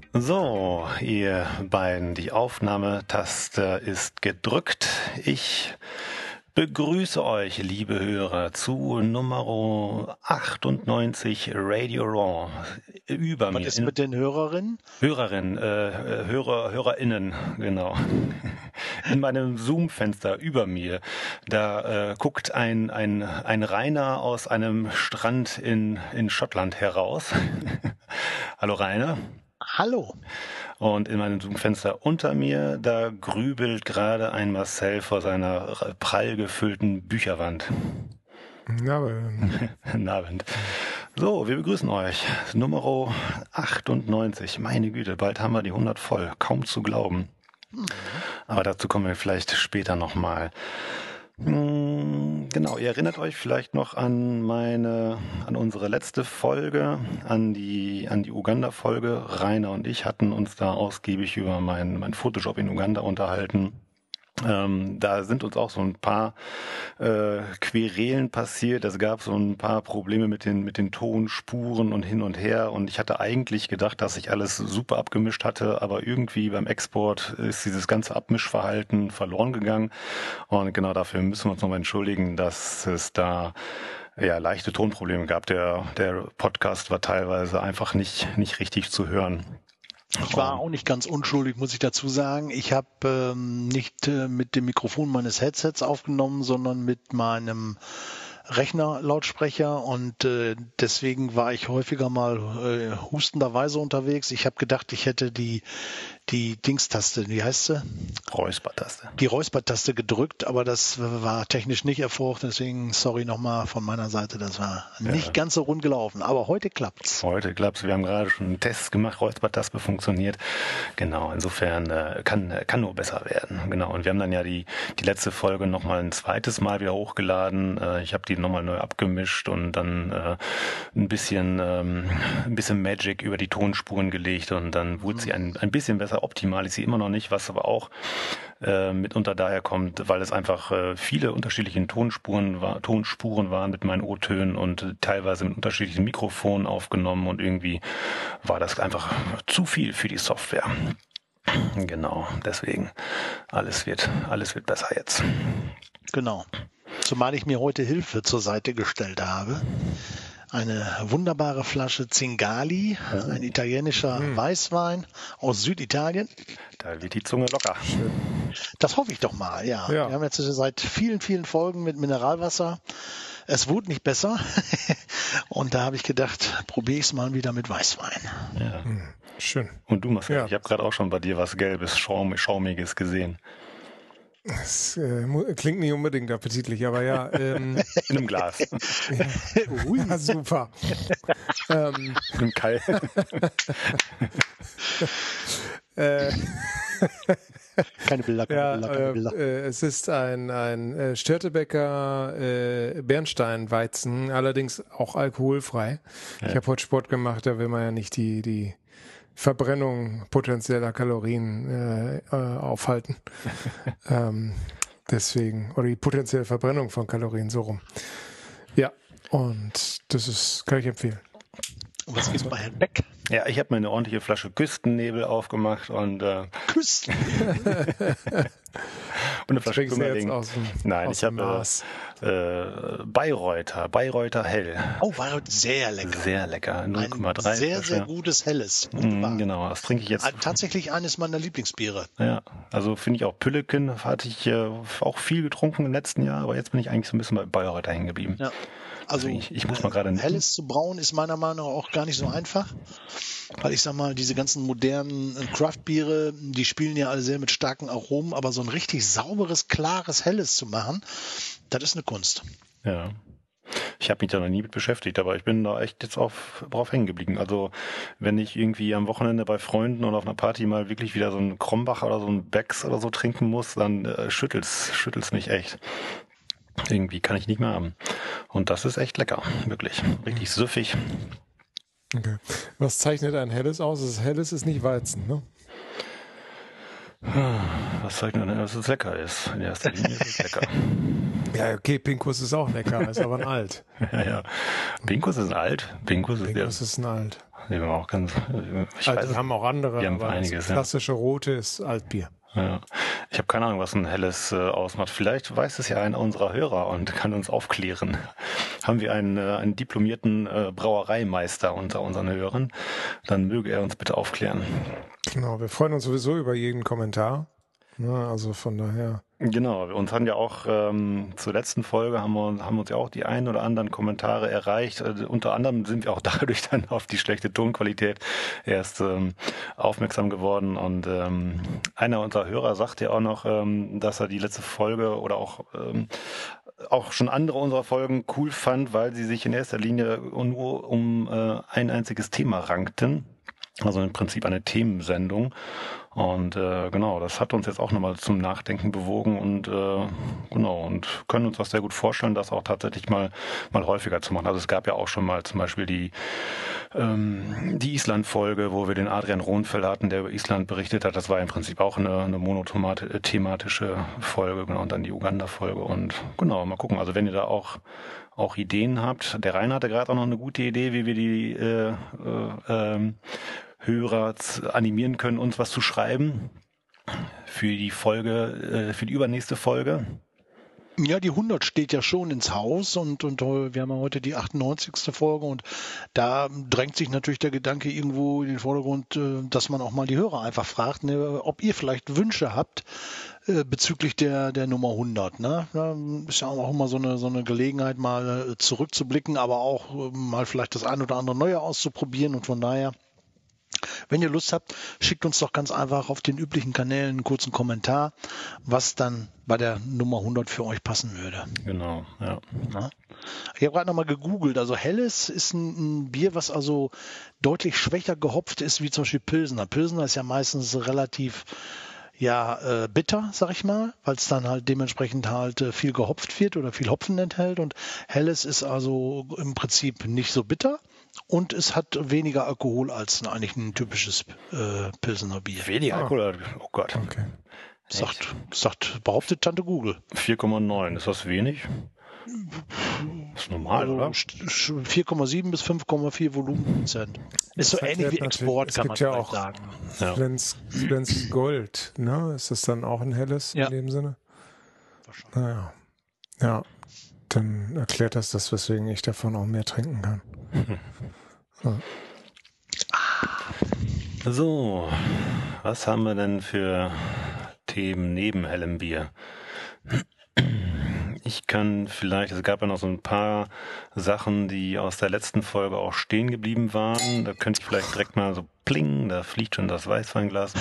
So, ihr beiden, die Aufnahmetaste ist gedrückt. Ich begrüße euch, liebe Hörer, zu Nummer 98 Radio Raw. Über Was mir. ist mit den Hörerinnen? HörerInnen, genau. In meinem Zoom-Fenster über mir, da guckt ein Rainer aus einem Strand in Schottland heraus. Hallo Rainer. Hallo. Und in meinem Zoom-Fenster unter mir, da grübelt gerade ein Marcel vor seiner prall gefüllten Bücherwand. Guten Abend. So, wir begrüßen euch. Nummer 98. Meine Güte, bald haben wir die 100 voll. Kaum zu glauben. Aber dazu kommen wir vielleicht später nochmal. Genau, ihr erinnert euch vielleicht noch an unsere letzte Folge, an die Uganda-Folge. Rainer und ich hatten uns da ausgiebig über meinen Fotojob in Uganda unterhalten. Da sind uns auch so ein paar Querelen passiert. Es gab so ein paar Probleme mit den Tonspuren und hin und her. Und ich hatte eigentlich gedacht, dass ich alles super abgemischt hatte, aber irgendwie beim Export ist dieses ganze Abmischverhalten verloren gegangen. Und genau dafür müssen wir uns nochmal entschuldigen, dass es da leichte Tonprobleme gab. Der Podcast war teilweise einfach nicht richtig zu hören. Ich war auch nicht ganz unschuldig, muss ich dazu sagen. Ich habe nicht mit dem Mikrofon meines Headsets aufgenommen, sondern mit meinem Rechnerlautsprecher und deswegen war ich häufiger mal hustenderweise unterwegs. Ich habe gedacht, ich hätte die Dingstaste, wie heißt sie? Räuspertaste. Die Räuspertaste gedrückt, aber das war technisch nicht erfolgt, deswegen sorry nochmal von meiner Seite, das war nicht ganz so rund gelaufen, aber heute klappt's. Heute klappt's, wir haben gerade schon einen Test gemacht, Räuspertaste funktioniert, genau, insofern kann nur besser werden, genau, und wir haben dann ja die letzte Folge nochmal ein zweites Mal wieder hochgeladen, ich habe die nochmal neu abgemischt und dann ein bisschen Magic über die Tonspuren gelegt und dann wurde sie ein bisschen besser. Optimal ist sie immer noch nicht, was aber auch mitunter daher kommt, weil es einfach viele unterschiedliche Tonspuren waren mit meinen O-Tönen und teilweise mit unterschiedlichen Mikrofonen aufgenommen und irgendwie war das einfach zu viel für die Software. Genau, deswegen alles wird besser jetzt. Genau. Zumal ich mir heute Hilfe zur Seite gestellt habe. Eine wunderbare Flasche Zingali, ein italienischer Weißwein aus Süditalien. Da wird die Zunge locker. Das hoffe ich doch mal, ja. Wir haben jetzt seit vielen, vielen Folgen mit Mineralwasser. Es wurde nicht besser. Und da habe ich gedacht, probiere ich es mal wieder mit Weißwein. Ja. Schön. Und du, Marcel, ich habe gerade auch schon bei dir was Gelbes, Schaumiges gesehen. Das klingt nicht unbedingt appetitlich, aber ja. In einem Glas. Ja, super. Im Keil. Keine Bilder, keine Bilder. Es ist ein Störtebeker Bernsteinweizen, allerdings auch alkoholfrei. Ja. Ich habe heute Sport gemacht, da will man ja nicht die Verbrennung potenzieller Kalorien aufhalten. Deswegen, oder die potenzielle Verbrennung von Kalorien, so rum. Ja, und kann ich empfehlen. Und was gibt's bei Herrn Beck? Ja, ich habe mir eine ordentliche Flasche Küstennebel aufgemacht und Küstennebel? und eine Flasche Kümmerling. Nein, ich habe Bayreuther Hell. Oh, Bayreuther, sehr lecker. Sehr lecker, 0,3. Ein sehr, sehr gutes Helles. Genau, das trinke ich jetzt. Tatsächlich eines meiner Lieblingsbiere. Ja, also finde ich auch Pülleken, hatte ich auch viel getrunken im letzten Jahr, aber jetzt bin ich eigentlich so ein bisschen bei Bayreuther hängen geblieben. Ja. Also ich muss mal gerade Helles zu brauen ist meiner Meinung nach auch gar nicht so einfach, weil ich sag mal, diese ganzen modernen Craft-Biere, die spielen ja alle sehr mit starken Aromen, aber so ein richtig sauberes, klares Helles zu machen, das ist eine Kunst. Ja. Ich habe mich da noch nie mit beschäftigt, aber ich bin da echt jetzt drauf hängen geblieben. Also wenn ich irgendwie am Wochenende bei Freunden oder auf einer Party mal wirklich wieder so einen Krombacher oder so einen Becks oder so trinken muss, dann schüttelt's mich echt. Irgendwie kann ich nicht mehr haben. Und das ist echt lecker, wirklich. Richtig süffig. Okay. Was zeichnet ein Helles aus? Helles ist nicht Weizen, ne? Was zeichnet ein, dass es lecker ist? In erster Linie ist es lecker. Ja, okay, Pinkus ist auch lecker, ist aber ein Alt. Ja. Pinkus ist ein Alt? Pinkus ist ein Alt. nehmen wir auch ganz. Wir haben auch andere, wir haben aber einiges, das klassische Rote ist Altbier. Ja. Ich habe keine Ahnung, was ein helles ausmacht. Vielleicht weiß es ja einer unserer Hörer und kann uns aufklären. Haben wir einen diplomierten Brauereimeister unter unseren Hörern, dann möge er uns bitte aufklären. Genau, wir freuen uns sowieso über jeden Kommentar. Also von daher. Genau, uns haben ja auch zur letzten Folge haben uns ja auch die ein oder anderen Kommentare erreicht. Unter anderem sind wir auch dadurch dann auf die schlechte Tonqualität erst aufmerksam geworden. Und einer unserer Hörer sagte ja auch noch, dass er die letzte Folge oder auch schon andere unserer Folgen cool fand, weil sie sich in erster Linie nur um ein einziges Thema rankten. Also im Prinzip eine Themensendung. Und genau, das hat uns jetzt auch nochmal zum Nachdenken bewogen und genau, und können uns das sehr gut vorstellen, das auch tatsächlich mal häufiger zu machen. Also es gab ja auch schon mal zum Beispiel die Island-Folge, wo wir den Adrian Rohnfeld hatten, der über Island berichtet hat. Das war im Prinzip auch eine monothematische Folge, genau, und dann die Uganda-Folge. Und genau, mal gucken. Also wenn ihr da auch Ideen habt. Der Rainer hatte gerade auch noch eine gute Idee, wie wir die Hörer animieren können, uns was zu schreiben für die Folge, für die übernächste Folge. Ja, die 100 steht ja schon ins Haus und wir haben ja heute die 98. Folge und da drängt sich natürlich der Gedanke irgendwo in den Vordergrund, dass man auch mal die Hörer einfach fragt, ne, ob ihr vielleicht Wünsche habt bezüglich der Nummer 100. Ne? Da ist ja auch immer so eine Gelegenheit, mal zurückzublicken, aber auch mal vielleicht das ein oder andere Neue auszuprobieren und von daher, wenn ihr Lust habt, schickt uns doch ganz einfach auf den üblichen Kanälen einen kurzen Kommentar, was dann bei der Nummer 100 für euch passen würde. Genau, ja. Ich habe gerade nochmal gegoogelt. Also Helles ist ein Bier, was also deutlich schwächer gehopft ist, wie zum Beispiel Pilsner. Pilsner ist ja meistens relativ bitter, sag ich mal, weil es dann halt dementsprechend halt viel gehopft wird oder viel Hopfen enthält. Und Helles ist also im Prinzip nicht so bitter und es hat weniger Alkohol als eigentlich ein typisches Pilsener Bier. Weniger Alkohol? Oh Gott. Okay. Behauptet Tante Google. 4,9, ist das wenig? Das ist normal, also oder? 4,7 bis 5,4 Volumenprozent. Ist so ähnlich wie Export, kann man ja auch sagen. Ja. Flens Gold, ne? Ist das dann auch ein helles in dem Sinne? Wahrscheinlich. Naja. Ja, dann erklärt das, weswegen ich davon auch mehr trinken kann. Ja. So, was haben wir denn für Themen neben hellem Bier? Ich kann vielleicht, es gab ja noch so ein paar Sachen, die aus der letzten Folge auch stehen geblieben waren. Da könnte ich vielleicht direkt mal so pling, da fliegt schon das Weißweinglas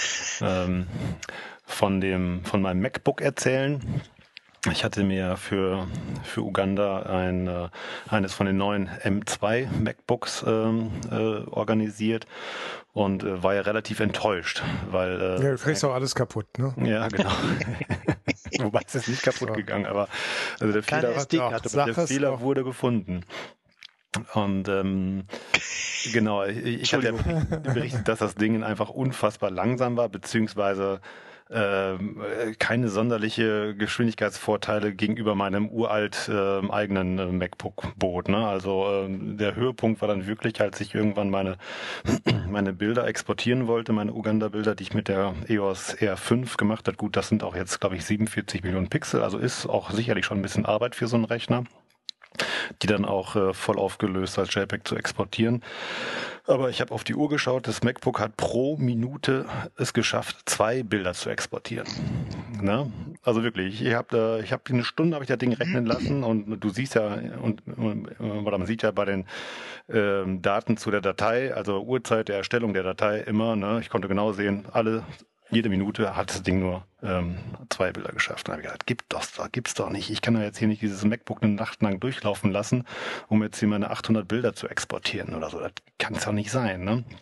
von meinem MacBook erzählen. Ich hatte mir für Uganda eines von den neuen M2 MacBooks organisiert und war ja relativ enttäuscht, weil du kriegst auch alles kaputt, ne? Ja, genau. Wobei es ist nicht kaputt gegangen, aber also der Fehler wurde gefunden. Und genau, ich hatte ja berichtet, dass das Ding einfach unfassbar langsam war, beziehungsweise keine sonderliche Geschwindigkeitsvorteile gegenüber meinem uralt eigenen MacBook bot. Ne? Also der Höhepunkt war dann wirklich, als ich irgendwann meine Bilder exportieren wollte, meine Uganda-Bilder, die ich mit der EOS R5 gemacht habe. Gut, das sind auch jetzt, glaube ich, 47 Millionen Pixel, also ist auch sicherlich schon ein bisschen Arbeit für so einen Rechner, die dann auch voll aufgelöst als JPEG zu exportieren. Aber ich habe auf die Uhr geschaut, das MacBook hat pro Minute es geschafft, 2 Bilder zu exportieren. Na? Also wirklich, ich hab eine Stunde habe ich das Ding rechnen lassen und du siehst ja, oder man sieht ja bei den Daten zu der Datei, also Uhrzeit der Erstellung der Datei immer, ne? Ich konnte genau sehen, jede Minute hat das Ding nur 2 Bilder geschafft. Dann habe ich gedacht, gibt's doch nicht. Ich kann doch jetzt hier nicht dieses MacBook eine Nacht lang durchlaufen lassen, um jetzt hier meine 800 Bilder zu exportieren oder so. Das kann es doch nicht sein, ne?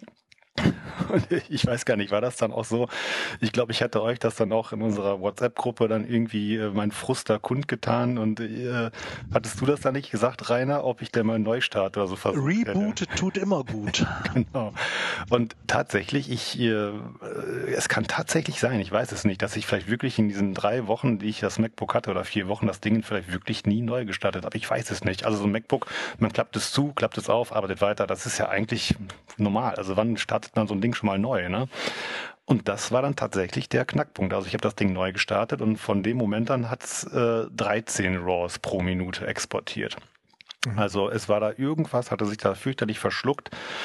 Und ich weiß gar nicht, war das dann auch so? Ich glaube, ich hatte euch das dann auch in unserer WhatsApp-Gruppe dann irgendwie meinen Frust da kundgetan und hattest du das dann nicht gesagt, Rainer, ob ich denn mal einen Neustart oder so versucht hätte? Reboot tut immer gut. Genau. Und tatsächlich, es kann tatsächlich sein, ich weiß es nicht, dass ich vielleicht wirklich in diesen 3 Wochen, die ich das MacBook hatte oder 4 Wochen, das Ding vielleicht wirklich nie neu gestartet habe. Ich weiß es nicht. Also so ein MacBook, man klappt es zu, klappt es auf, arbeitet weiter. Das ist ja eigentlich normal. Also wann startet man so ein Ding schon mal neu, ne? Und das war dann tatsächlich der Knackpunkt. Also ich habe das Ding neu gestartet und von dem Moment an hat es 13 RAWs pro Minute exportiert. Also es war da irgendwas, hatte sich da fürchterlich verschluckt.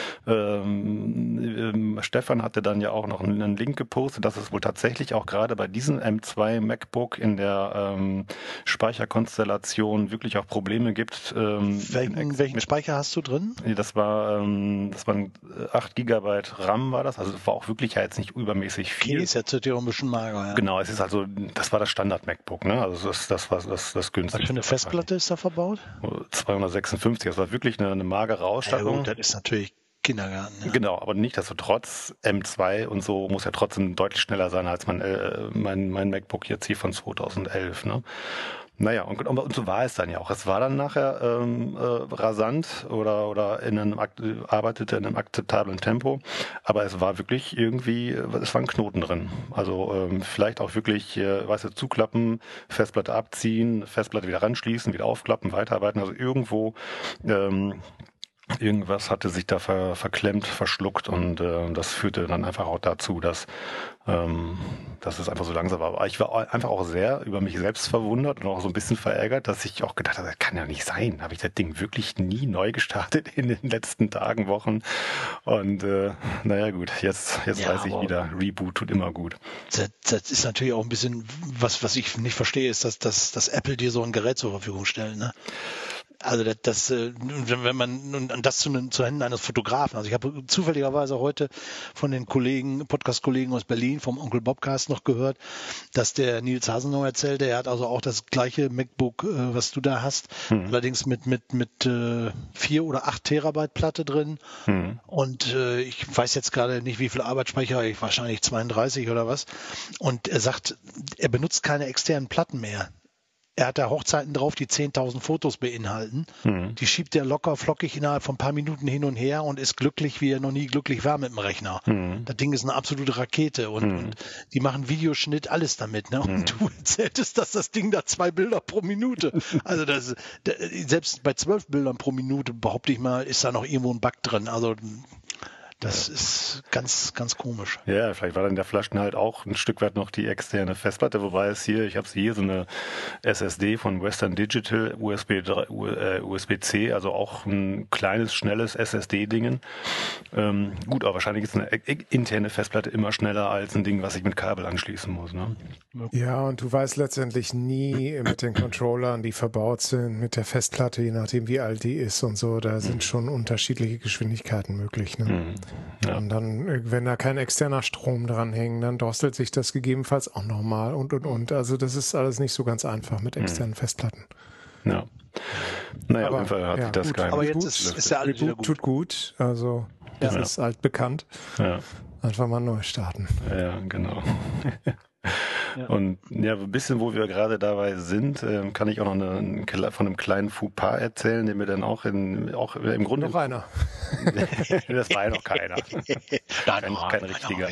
Stefan hatte dann ja auch noch einen Link gepostet, dass es wohl tatsächlich auch gerade bei diesem M2 MacBook in der Speicherkonstellation wirklich auch Probleme gibt. Welchen Speicher hast du drin? Das waren 8 Gigabyte RAM war das. Also das war auch wirklich ja jetzt nicht übermäßig viel. Okay, ist jetzt natürlich auch ein bisschen mager, ja. Genau, es ist also, das war das Standard MacBook, ne? Also das war das günstigste. Was für eine Festplatte ist da verbaut? 256, das war wirklich eine magere Ausstattung. Ja, gut, das ist natürlich Kindergarten. Ja. Genau, aber nichtsdestotrotz, M2 und so muss ja trotzdem deutlich schneller sein als mein MacBook jetzt hier von 2011, ne? Naja, und so war es dann ja auch. Es war dann nachher rasant oder arbeitete in einem akzeptablen Tempo, aber es war wirklich irgendwie, es war ein Knoten drin. Also vielleicht auch wirklich, zuklappen, Festplatte abziehen, Festplatte wieder ranschließen, wieder aufklappen, weiterarbeiten. Also irgendwas hatte sich da verklemmt, verschluckt und das führte dann einfach auch dazu, dass es einfach so langsam war. Aber ich war einfach auch sehr über mich selbst verwundert und auch so ein bisschen verärgert, dass ich auch gedacht habe, das kann ja nicht sein. Habe ich das Ding wirklich nie neu gestartet in den letzten Tagen, Wochen? Und naja gut, jetzt weiß ich wieder, Reboot tut immer gut. Das ist natürlich auch ein bisschen, was ich nicht verstehe, ist, dass Apple dir so ein Gerät zur Verfügung stellt, ne? Also wenn man das zu Händen eines Fotografen. Also ich habe zufälligerweise heute von den Podcast-Kollegen aus Berlin, vom Onkel Bobcast noch gehört, dass der Nils Hasenau erzählte, er hat also auch das gleiche MacBook, was du da hast, allerdings mit 4 oder 8 Terabyte Platte drin. Und ich weiß jetzt gerade nicht, wie viel Arbeitsspeicher, wahrscheinlich 32 oder was. Und er sagt, er benutzt keine externen Platten mehr. Er hat da Hochzeiten drauf, die 10.000 Fotos beinhalten. Die schiebt er locker flockig innerhalb von ein paar Minuten hin und her und ist glücklich, wie er noch nie glücklich war mit dem Rechner. Das Ding ist eine absolute Rakete und die machen Videoschnitt, alles damit. Ne? Und du erzähltest, dass das Ding da 2 Bilder pro Minute. Also selbst bei 12 Bildern pro Minute, behaupte ich mal, ist da noch irgendwo ein Bug drin. Also das ist ganz, ganz komisch. Ja, vielleicht war dann der Flaschenhalt auch ein Stück weit noch die externe Festplatte, wobei ich habe hier so eine SSD von Western Digital, USB-C, also auch ein kleines, schnelles SSD-Dingen. Gut, aber wahrscheinlich ist eine interne Festplatte immer schneller als ein Ding, was ich mit Kabel anschließen muss, ne? Ja, und du weißt letztendlich nie mit den Controllern, die verbaut sind, mit der Festplatte, je nachdem wie alt die ist und so, da sind schon unterschiedliche Geschwindigkeiten möglich, ne? Ja. Und dann, wenn da kein externer Strom dran hängt, dann drosselt sich das gegebenenfalls auch nochmal und. Also das ist alles nicht so ganz einfach mit externen Festplatten. Ja. Naja, aber, auf jeden Fall hat sich das geil. Aber jetzt ist ja alles wieder gut. Tut gut, also das ist altbekannt. Ja. Einfach mal neu starten. Ja, genau. Und ja, ein bisschen, wo wir gerade dabei sind, kann ich auch noch von einem kleinen Fauxpas erzählen, den wir dann auch im Grunde... Noch einer. Das war ja noch keiner. Kein richtiger.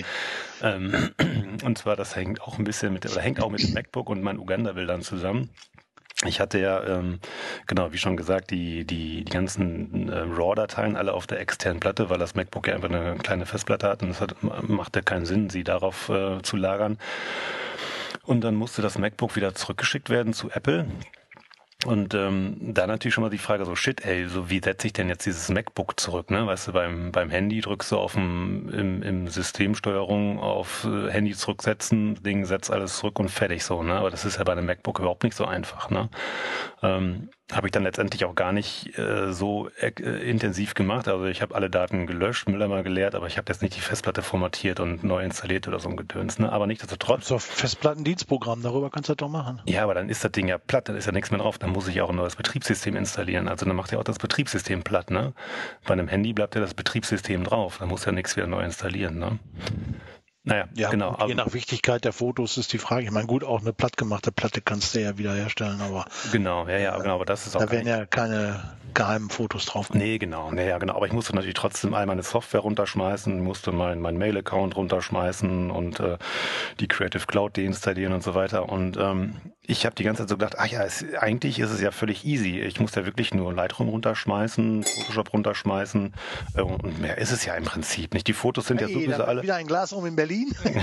Und zwar, das hängt auch mit dem MacBook und meinen Uganda-Bildern zusammen. Ich hatte ja, genau, wie schon gesagt, die ganzen RAW-Dateien alle auf der externen Platte, weil das MacBook ja einfach eine kleine Festplatte hat und es machte keinen Sinn, sie darauf zu lagern. Und dann musste das MacBook wieder zurückgeschickt werden zu Apple. Und da natürlich schon mal die Frage so, so wie setze ich denn jetzt dieses MacBook zurück, ne? Weißt du, beim Handy drückst du im Systemsteuerung auf Handy zurücksetzen, Ding setzt alles zurück und fertig so, ne? Aber das ist ja bei einem MacBook überhaupt nicht so einfach, ne? Habe ich dann letztendlich auch gar nicht so intensiv gemacht. Also ich habe alle Daten gelöscht, Müller mal geleert, aber ich habe jetzt nicht die Festplatte formatiert und neu installiert oder so ein Gedöns. Ne? Aber nichtsdestotrotz. So Festplattendienstprogramm, darüber kannst du das doch machen. Ja, aber dann ist das Ding ja platt, dann ist ja nichts mehr drauf. Dann muss ich auch ein neues Betriebssystem installieren. Also dann macht ja auch das Betriebssystem platt. Ne? Bei einem Handy bleibt ja das Betriebssystem drauf. Da muss ja nichts wieder neu installieren. Ne? Naja, Ja, genau. je nach Wichtigkeit der Fotos ist die Frage. Ich meine, gut, auch eine plattgemachte Platte kannst du ja wieder herstellen, aber Genau, ja, genau, aber das ist auch da werden ja keine geheimen Fotos drauf. Nee, genau, ja, genau. Aber ich musste natürlich trotzdem all meine Software runterschmeißen, musste meinen Mail-Account runterschmeißen und die Creative Cloud deinstallieren und so weiter. Und ich habe die ganze Zeit so gedacht, eigentlich ist es ja völlig easy. Ich muss ja wirklich nur Lightroom runterschmeißen, Photoshop runterschmeißen und mehr ist es ja im Prinzip nicht. Die Fotos sind ja sowieso alle. Wieder ein Glas in Berlin.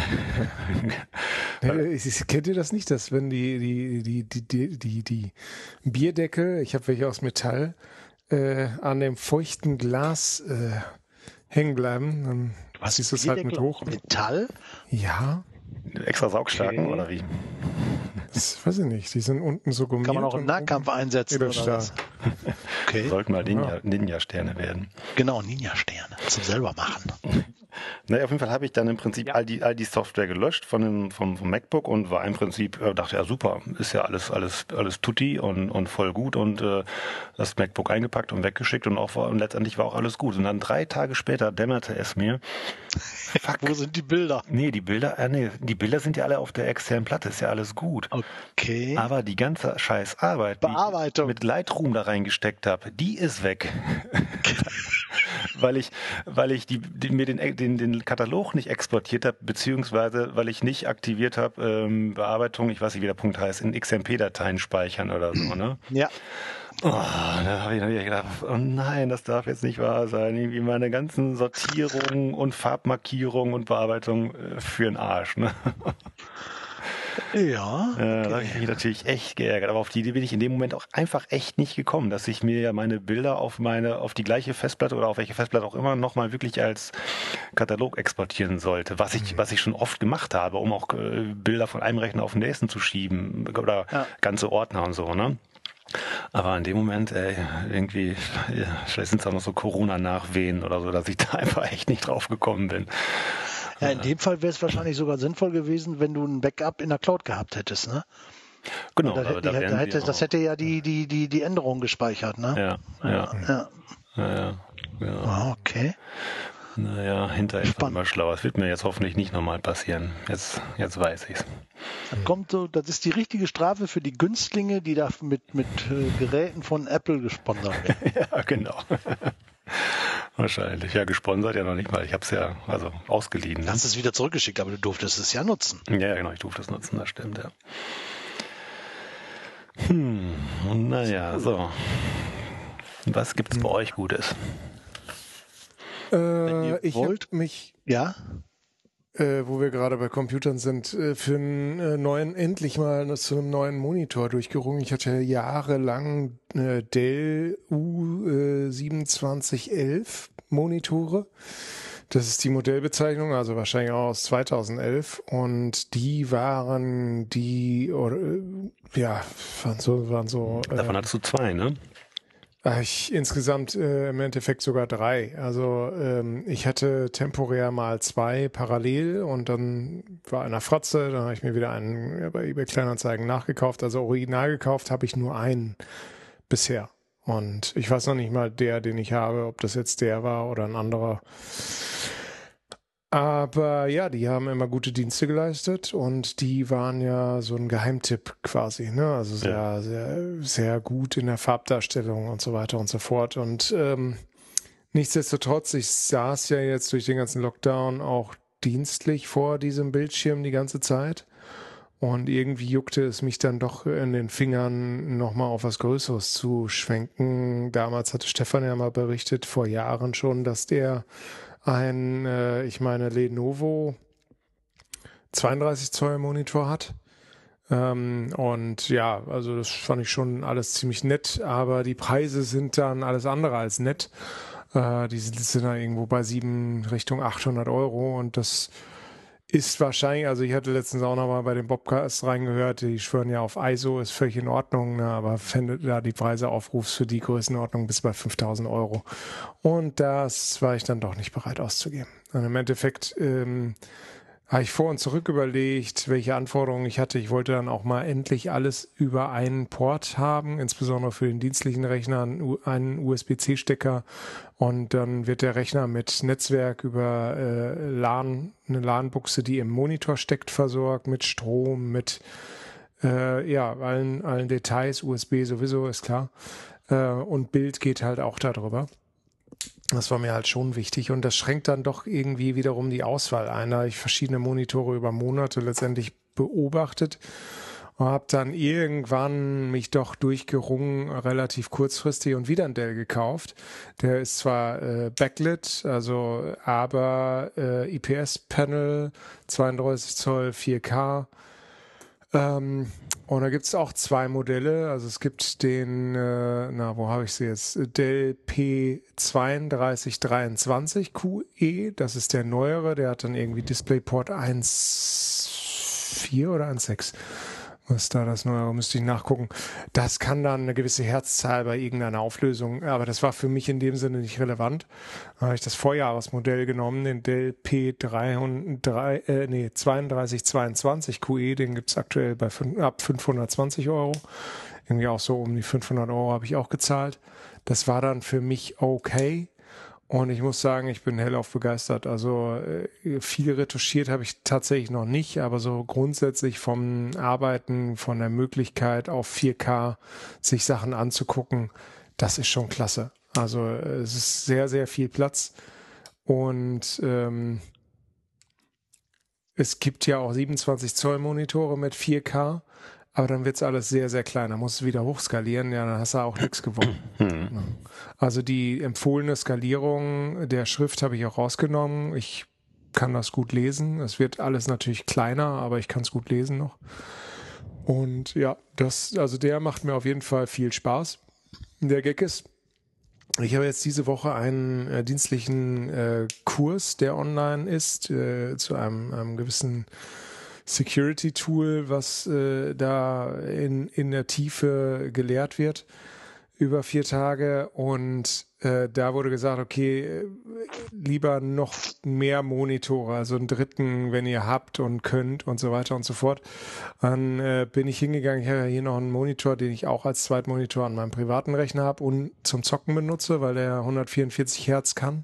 Kennt ihr das nicht, dass wenn die Bierdeckel, ich habe welche aus Metall, an dem feuchten Glas hängen bleiben, dann ziehst du es halt mit hoch. Metall? Ja. Extra Saugstärken oder wie? Das weiß ich nicht. Die sind unten so gummiert. Kann man auch im Nahkampf einsetzen oder was? Okay. Sollten mal Ninja-Sterne werden. Genau, Ninja-Sterne. Zum selber machen. Naja, auf jeden Fall habe ich dann im Prinzip all die Software gelöscht vom MacBook und war im Prinzip, dachte ja super, ist ja alles tutti und voll gut und das MacBook eingepackt und weggeschickt und letztendlich war auch alles gut. Und dann 3 Tage später dämmerte es mir. Fuck. Wo sind die Bilder? Nee, die Bilder sind ja alle auf der externen Platte, ist ja alles gut. Okay. Aber die ganze scheiß Arbeit, die ich mit Lightroom da reingesteckt habe, die ist weg. weil ich mir den Katalog nicht exportiert habe, beziehungsweise weil ich nicht aktiviert habe, Bearbeitung, ich weiß nicht, wie der Punkt heißt, in XMP-Dateien speichern oder so, ne? Ja. Oh, da habe ich gedacht, oh nein, das darf jetzt nicht wahr sein. Irgendwie meine ganzen Sortierungen und Farbmarkierungen und Bearbeitung für den Arsch, ne? Ja. Da habe ich mich natürlich echt geärgert. Aber auf die Idee bin ich in dem Moment auch einfach echt nicht gekommen, dass ich mir ja meine Bilder auf die gleiche Festplatte oder auf welche Festplatte auch immer nochmal wirklich als Katalog exportieren sollte. Was ich schon oft gemacht habe, um auch Bilder von einem Rechner auf den nächsten zu schieben oder ganze Ordner und so, ne? Aber in dem Moment, irgendwie, vielleicht sind es auch noch so Corona-Nachwehen oder so, dass ich da einfach echt nicht drauf gekommen bin. Ja, in dem Fall wäre es wahrscheinlich sogar sinnvoll gewesen, wenn du ein Backup in der Cloud gehabt hättest, ne? Genau. Das hätte ja die Änderungen gespeichert, ne? Ja. Okay. Naja, hinterher ist man immer schlauer. Es wird mir jetzt hoffentlich nicht nochmal passieren. Jetzt weiß ich's. Das ist die richtige Strafe für die Günstlinge, die da mit Geräten von Apple gesponsert werden. Ja, genau. Wahrscheinlich. Ja, gesponsert ja noch nicht mal. Ich habe es ja ausgeliehen. Du hast es wieder zurückgeschickt, aber du durftest es ja nutzen. Ja, genau, ich durfte es nutzen, das stimmt, ja. Naja, so. Was gibt's bei euch Gutes? Ich habe mich, wo wir gerade bei Computern sind, für einen endlich mal zu einem neuen Monitor durchgerungen. Ich hatte jahrelang Dell U2711 Monitore. Das ist die Modellbezeichnung, also wahrscheinlich auch aus 2011. Und die waren waren so. Davon hattest du 2, ne? Insgesamt im Endeffekt sogar 3. Also ich hatte temporär mal 2 parallel und dann war einer Fratze, dann habe ich mir wieder einen bei eBay Kleinanzeigen nachgekauft. Also original gekauft habe ich nur einen bisher. Und ich weiß noch nicht mal den ich habe, ob das jetzt der war oder ein anderer. Aber ja, die haben immer gute Dienste geleistet und die waren ja so ein Geheimtipp quasi, ne? Also sehr, sehr, sehr gut in der Farbdarstellung und so weiter und so fort. Und nichtsdestotrotz, ich saß ja jetzt durch den ganzen Lockdown auch dienstlich vor diesem Bildschirm die ganze Zeit. Und irgendwie juckte es mich dann doch in den Fingern, nochmal auf was Größeres zu schwenken. Damals hatte Stefan ja mal berichtet, vor Jahren schon, dass der Lenovo 32 Zoll Monitor hat. Und ja, also das fand ich schon alles ziemlich nett, aber die Preise sind dann alles andere als nett. Die sind dann irgendwo bei 7 Richtung 800 € und das ist wahrscheinlich, also ich hatte letztens auch noch mal bei dem Bobcast reingehört, die schwören ja auf ISO, ist völlig in Ordnung, ne, aber wenn du da die Preise aufrufst für die Größenordnung bis bei 5.000 Euro. Und das war ich dann doch nicht bereit auszugeben. Und im Endeffekt habe ich vor und zurück überlegt, welche Anforderungen ich hatte. Ich wollte dann auch mal endlich alles über einen Port haben, insbesondere für den dienstlichen Rechner, einen USB-C-Stecker. Und dann wird der Rechner mit Netzwerk über LAN, eine LAN-Buchse, die im Monitor steckt, versorgt, mit Strom, mit allen Details, USB sowieso, ist klar. Und Bild geht halt auch darüber. Das war mir halt schon wichtig und das schränkt dann doch irgendwie wiederum die Auswahl ein. Da habe ich verschiedene Monitore über Monate letztendlich beobachtet und habe dann irgendwann mich doch durchgerungen, relativ kurzfristig und wieder einen Dell gekauft. Der ist zwar Backlit, aber IPS-Panel, 32 Zoll, 4K. Und da gibt es auch zwei Modelle. Also es gibt den, wo habe ich sie jetzt? Dell P3223QE, das ist der neuere, der hat dann irgendwie DisplayPort 1.4 oder 1.6. Was ist da das Neue? Müsste ich nachgucken. Das kann dann eine gewisse Herzzahl bei irgendeiner Auflösung, aber das war für mich in dem Sinne nicht relevant. Da habe ich das Vorjahresmodell genommen, den Dell P3222QE, den gibt es aktuell ab 520 Euro. Irgendwie auch so um die 500 Euro habe ich auch gezahlt. Das war dann für mich okay. Und ich muss sagen, ich bin hellauf begeistert. Also viel retuschiert habe ich tatsächlich noch nicht, aber so grundsätzlich vom Arbeiten, von der Möglichkeit auf 4K sich Sachen anzugucken, das ist schon klasse. Also es ist sehr, sehr viel Platz und es gibt ja auch 27 Zoll Monitore mit 4K. Aber dann wird's alles sehr, sehr klein. Da musst du wieder hochskalieren, ja, dann hast du auch nichts gewonnen. Also die empfohlene Skalierung der Schrift habe ich auch rausgenommen. Ich kann das gut lesen. Es wird alles natürlich kleiner, aber ich kann es gut lesen noch. Und ja, der macht mir auf jeden Fall viel Spaß. Der Gag ist, ich habe jetzt diese Woche einen dienstlichen Kurs, der online ist, zu einem gewissen Security-Tool, was da in der Tiefe gelehrt wird über 4 Tage und da wurde gesagt, okay, lieber noch mehr Monitore, also einen dritten, wenn ihr habt und könnt und so weiter und so fort. Dann bin ich hingegangen, ich habe ja hier noch einen Monitor, den ich auch als Zweitmonitor an meinem privaten Rechner habe und zum Zocken benutze, weil der 144 Hertz kann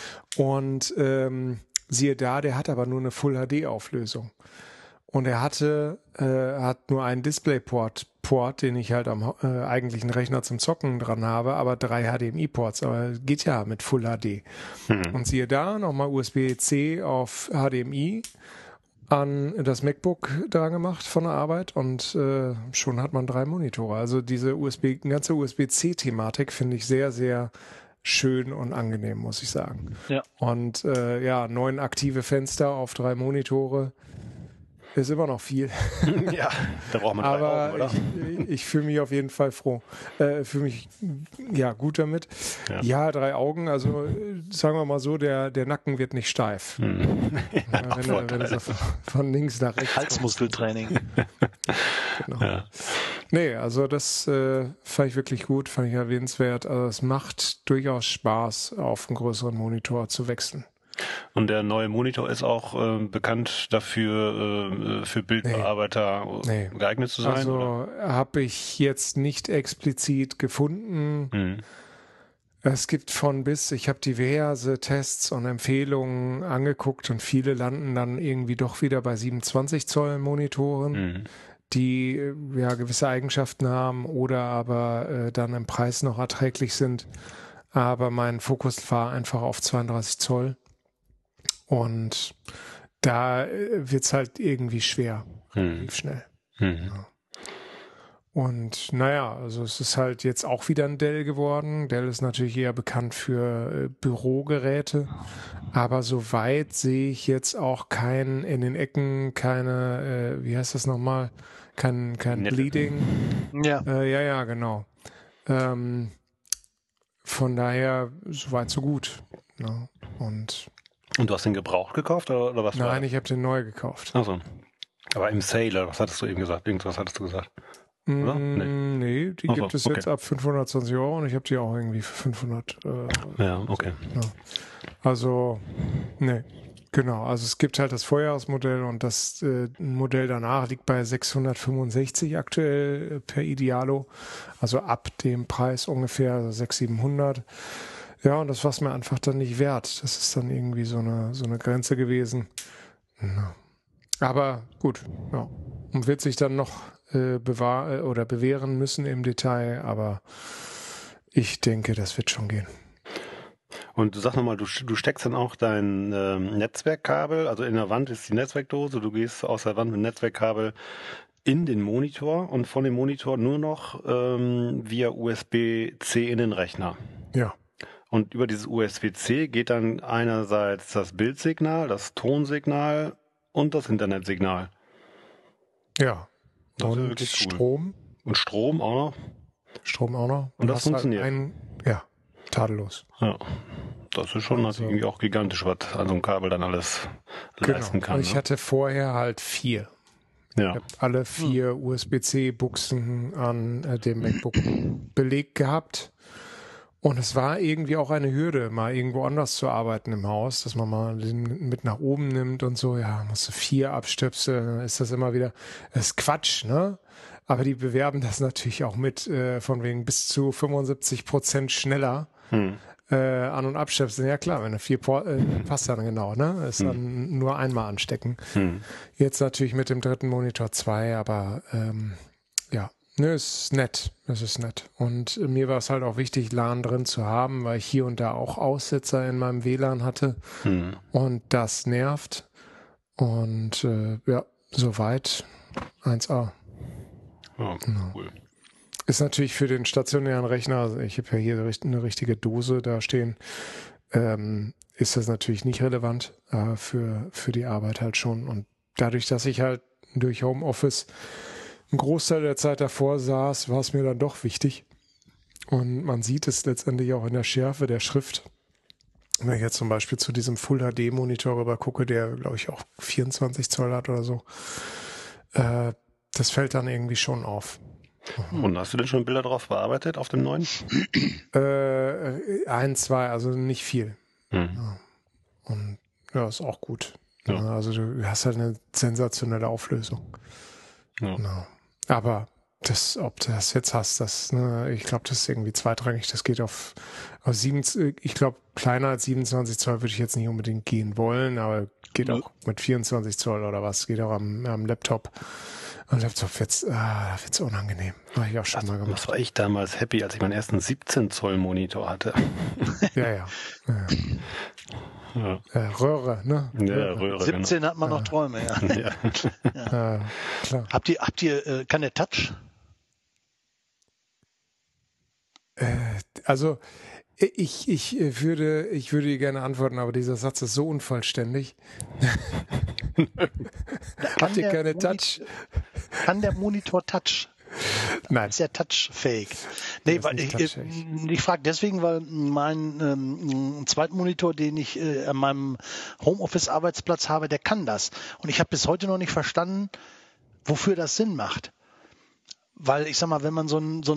und siehe da, der hat aber nur eine Full-HD-Auflösung. Und er hat nur einen DisplayPort, den ich halt am eigentlichen Rechner zum Zocken dran habe, aber 3 HDMI-Ports, aber geht ja mit Full HD. Und siehe da, nochmal USB-C auf HDMI an das MacBook dran gemacht von der Arbeit und schon hat man 3 Monitore. Also diese ganze USB-C-Thematik finde ich sehr, sehr schön und angenehm, muss ich sagen. Ja. Und 9 aktive Fenster auf 3 Monitore. Ist immer noch viel. Ja, da braucht man 3 Aber Augen, oder? ich fühle mich auf jeden Fall froh. Fühle mich gut damit. Ja, 3 Augen, also sagen wir mal so, der Nacken wird nicht steif. Wenn es von links nach rechts Halsmuskeltraining. Genau. Ja. Nee, also das fand ich wirklich gut, fand ich erwähnenswert. Also es macht durchaus Spaß, auf einen größeren Monitor zu wechseln. Und der neue Monitor ist auch bekannt dafür, für Bildbearbeiter geeignet zu sein? Also habe ich jetzt nicht explizit gefunden. Es gibt von bis, ich habe diverse Tests und Empfehlungen angeguckt und viele landen dann irgendwie doch wieder bei 27 Zoll Monitoren, die gewisse Eigenschaften haben oder aber dann im Preis noch erträglich sind. Aber mein Fokus war einfach auf 32 Zoll. Und da wird's halt irgendwie schwer, relativ schnell. Ja. Und also es ist halt jetzt auch wieder ein Dell geworden. Dell ist natürlich eher bekannt für Bürogeräte, aber soweit sehe ich jetzt auch in den Ecken keine, wie heißt das nochmal, kein Bleeding. Ja. Genau. Von daher, soweit so gut. Ja. Und Und du hast den gebraucht gekauft oder was? Nein, ich habe den neu gekauft. Achso. Aber im Sale, was hattest du eben gesagt? Irgendwas hattest du gesagt. Oder? Nee, die gibt es jetzt ab 520 € und ich habe die auch irgendwie für 500. Ja, okay. Ja. Also, nee. Genau, also es gibt halt das Vorjahresmodell und das Modell danach liegt bei 665 aktuell per Idealo, also ab dem Preis ungefähr, also 600, 700. Ja, und das war es mir einfach dann nicht wert. Das ist dann irgendwie so eine Grenze gewesen. Ja. Aber gut, ja. Und wird sich dann noch bewähren müssen im Detail, aber ich denke, das wird schon gehen. Und du sag nochmal, du steckst dann auch dein Netzwerkkabel, also in der Wand ist die Netzwerkdose, du gehst aus der Wand mit Netzwerkkabel in den Monitor und von dem Monitor nur noch via USB-C in den Rechner. Ja. Und über dieses USB-C geht dann einerseits das Bildsignal, das Tonsignal und das Internetsignal. Ja. Das ist Und wirklich cool. Strom. Und Strom auch noch. Strom auch noch. Und das funktioniert. Halt ja, tadellos. Ja. Das ist schon also irgendwie auch gigantisch, was an so einem Kabel dann alles leisten kann. Und ich hatte vorher halt 4. Ja. Ich habe alle 4 USB-C-Buchsen an dem MacBook belegt gehabt. Und es war irgendwie auch eine Hürde, mal irgendwo anders zu arbeiten im Haus, dass man mal den mit nach oben nimmt und so. Ja, musst du 4 abstöpseln, dann ist das immer wieder, das ist Quatsch, ne? Aber die bewerben das natürlich auch mit, von wegen bis zu 75% schneller an- und abstöpseln. Ja klar, wenn du 4 passt dann genau, ne? Ist dann nur einmal anstecken. Jetzt natürlich mit dem dritten Monitor 2, aber ja. Ne, ist nett. Das ist nett. Und mir war es halt auch wichtig, LAN drin zu haben, weil ich hier und da auch Aussetzer in meinem WLAN hatte. Und das nervt. Und ja, soweit 1A. Ja, cool. Ist natürlich für den stationären Rechner, also ich habe ja hier eine richtige Dose da stehen, ist das natürlich nicht relevant, für die Arbeit halt schon. Und dadurch, dass ich halt durch Homeoffice einen Großteil der Zeit davor saß, war es mir dann doch wichtig. Und man sieht es letztendlich auch in der Schärfe der Schrift. Wenn ich jetzt zum Beispiel zu diesem Full-HD-Monitor rüber gucke, der, glaube ich, auch 24 Zoll hat oder so, das fällt dann irgendwie schon auf. Und hast du denn schon Bilder drauf bearbeitet auf dem neuen? 1, 2, also nicht viel. Ja. Und ja, ist auch gut. Ja. Also du hast halt eine sensationelle Auflösung. Ja. Genau. Aber ob du das jetzt hast, ich glaube, das ist irgendwie zweitrangig. Das geht auf 7, ich glaube, kleiner als 27 Zoll würde ich jetzt nicht unbedingt gehen wollen, aber geht auch mit 24 Zoll oder was, geht auch am Laptop. Am Laptop wird's unangenehm. Habe ich auch schon mal gemacht. Das war ich damals happy, als ich meinen ersten 17 Zoll Monitor hatte. Ja. Ja. Röhre, ne? Ja, Röhre, 17 hat man noch Träume, ja. Ja, klar. Habt ihr, kann der Touch? Also ich würde dir gerne antworten, aber dieser Satz ist so unvollständig. Habt ihr keine Touch? Kann der Monitor Touch? Nein. Ist ja touchfähig. Nee, weil ich frage deswegen, weil mein zweiten Monitor, den ich an meinem Homeoffice-Arbeitsplatz habe, der kann das. Und ich habe bis heute noch nicht verstanden, wofür das Sinn macht. Weil ich sag mal, wenn man so einen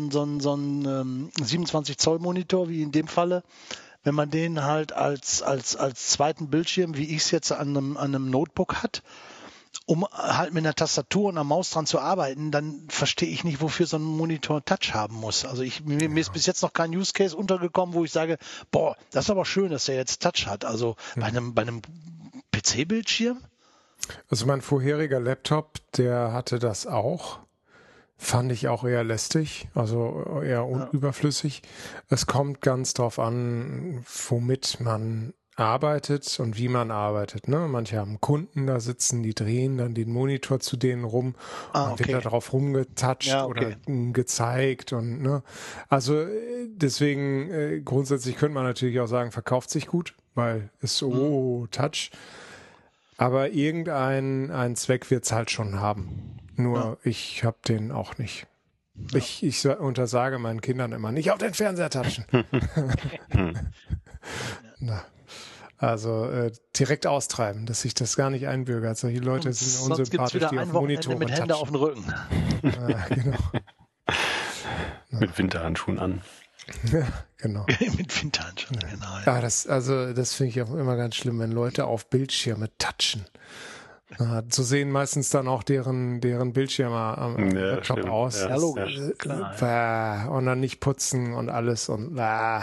27 Zoll Monitor, wie in dem Falle, wenn man den halt als zweiten Bildschirm, wie ich es jetzt an einem Notebook hat, um halt mit einer Tastatur und einer Maus dran zu arbeiten, dann verstehe ich nicht, wofür so ein Monitor Touch haben muss. Also mir ist bis jetzt noch kein Use Case untergekommen, wo ich sage, boah, das ist aber schön, dass der jetzt Touch hat. Also bei einem PC-Bildschirm? Also mein vorheriger Laptop, der hatte das auch. Fand ich auch eher lästig, also eher überflüssig. Es kommt ganz drauf an, womit man arbeitet und wie man arbeitet. Ne? Manche haben Kunden da sitzen, die drehen dann den Monitor zu denen rum und wird da drauf rumgetatscht oder gezeigt. Und ne? Also deswegen grundsätzlich könnte man natürlich auch sagen, verkauft sich gut, weil es Touch. Aber ein Zweck wird es halt schon haben. Nur ich habe den auch nicht. Ja. Ich untersage meinen Kindern immer, nicht auf den Fernseher touchen. Na. Also direkt austreiben, dass sich das gar nicht einbürgert. Solche Leute sind unsympathisch, die auf Monitoren mit Hände auf den Rücken. Genau. Mit Winterhandschuhen an. Ja, genau. Mit Winterhandschuhen, genau. Ja, das finde ich auch immer ganz schlimm, wenn Leute auf Bildschirme touchen. Zu sehen meistens dann auch deren Bildschirme am Laptop aus. Ja, logisch. Klar. Und dann nicht putzen und alles und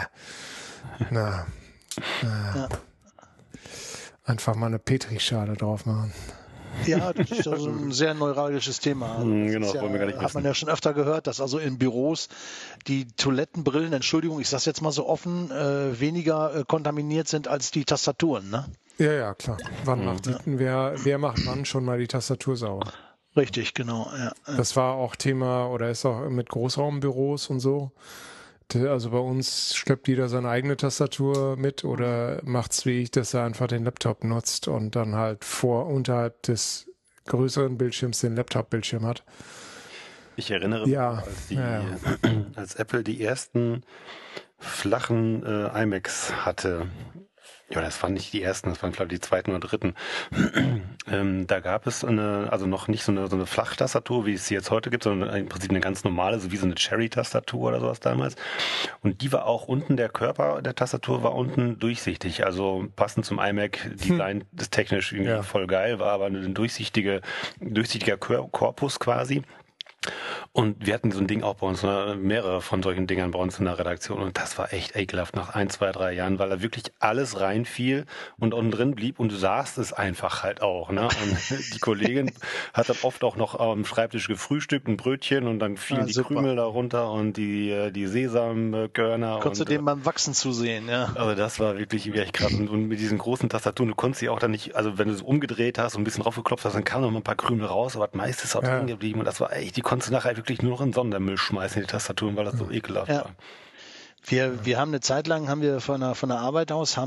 einfach mal eine Petrischale drauf machen. Ja, das ist also ein sehr neuralgisches Thema. Genau, wollen wir gar nicht hat man ja schon öfter gehört, dass also in Büros die Toilettenbrillen, Entschuldigung, ich sage jetzt mal so offen, weniger kontaminiert sind als die Tastaturen, ne? Ja, klar. Wer macht wann schon mal die Tastatur sauber? Richtig, genau. Ja. Das war auch Thema oder ist auch mit Großraumbüros und so. Also bei uns schleppt jeder seine eigene Tastatur mit oder macht's wie ich, dass er einfach den Laptop nutzt und dann halt unterhalb des größeren Bildschirms den Laptop-Bildschirm hat. Ich erinnere mich, als Apple die ersten flachen iMacs hatte. Ja, das waren nicht die ersten, das waren glaube ich die zweiten oder dritten. Da gab es noch nicht so eine Flachtastatur, wie es sie jetzt heute gibt, sondern im Prinzip eine ganz normale, so wie so eine Cherry-Tastatur oder sowas damals. Und die war auch unten, der Körper der Tastatur war unten durchsichtig, also passend zum iMac-Design, das technisch irgendwie voll geil war, aber ein durchsichtiger Korpus quasi. Und wir hatten so ein Ding auch bei uns, mehrere von solchen Dingern bei uns in der Redaktion und das war echt ekelhaft nach 1, 2, 3 Jahren, weil da wirklich alles reinfiel und unten drin blieb und du sahst es einfach halt auch, ne? Und die Kollegin hat dann oft auch noch am Schreibtisch gefrühstückt, ein Brötchen und dann fielen die Krümel da runter und die Sesamkörner. Konntest du dem beim Wachsen zusehen, ja? Also das war wirklich echt krass und mit diesen großen Tastaturen, du konntest sie auch dann nicht, also wenn du es umgedreht hast und ein bisschen draufgeklopft hast, dann kamen noch mal ein paar Krümel raus, aber das meiste ist auch drin geblieben und das war echt, die konntest du nachher wirklich nur noch in Sondermüll schmeißen, die Tastaturen, weil das so ekelhaft war. Wir haben eine Zeit lang, von der Arbeit aus,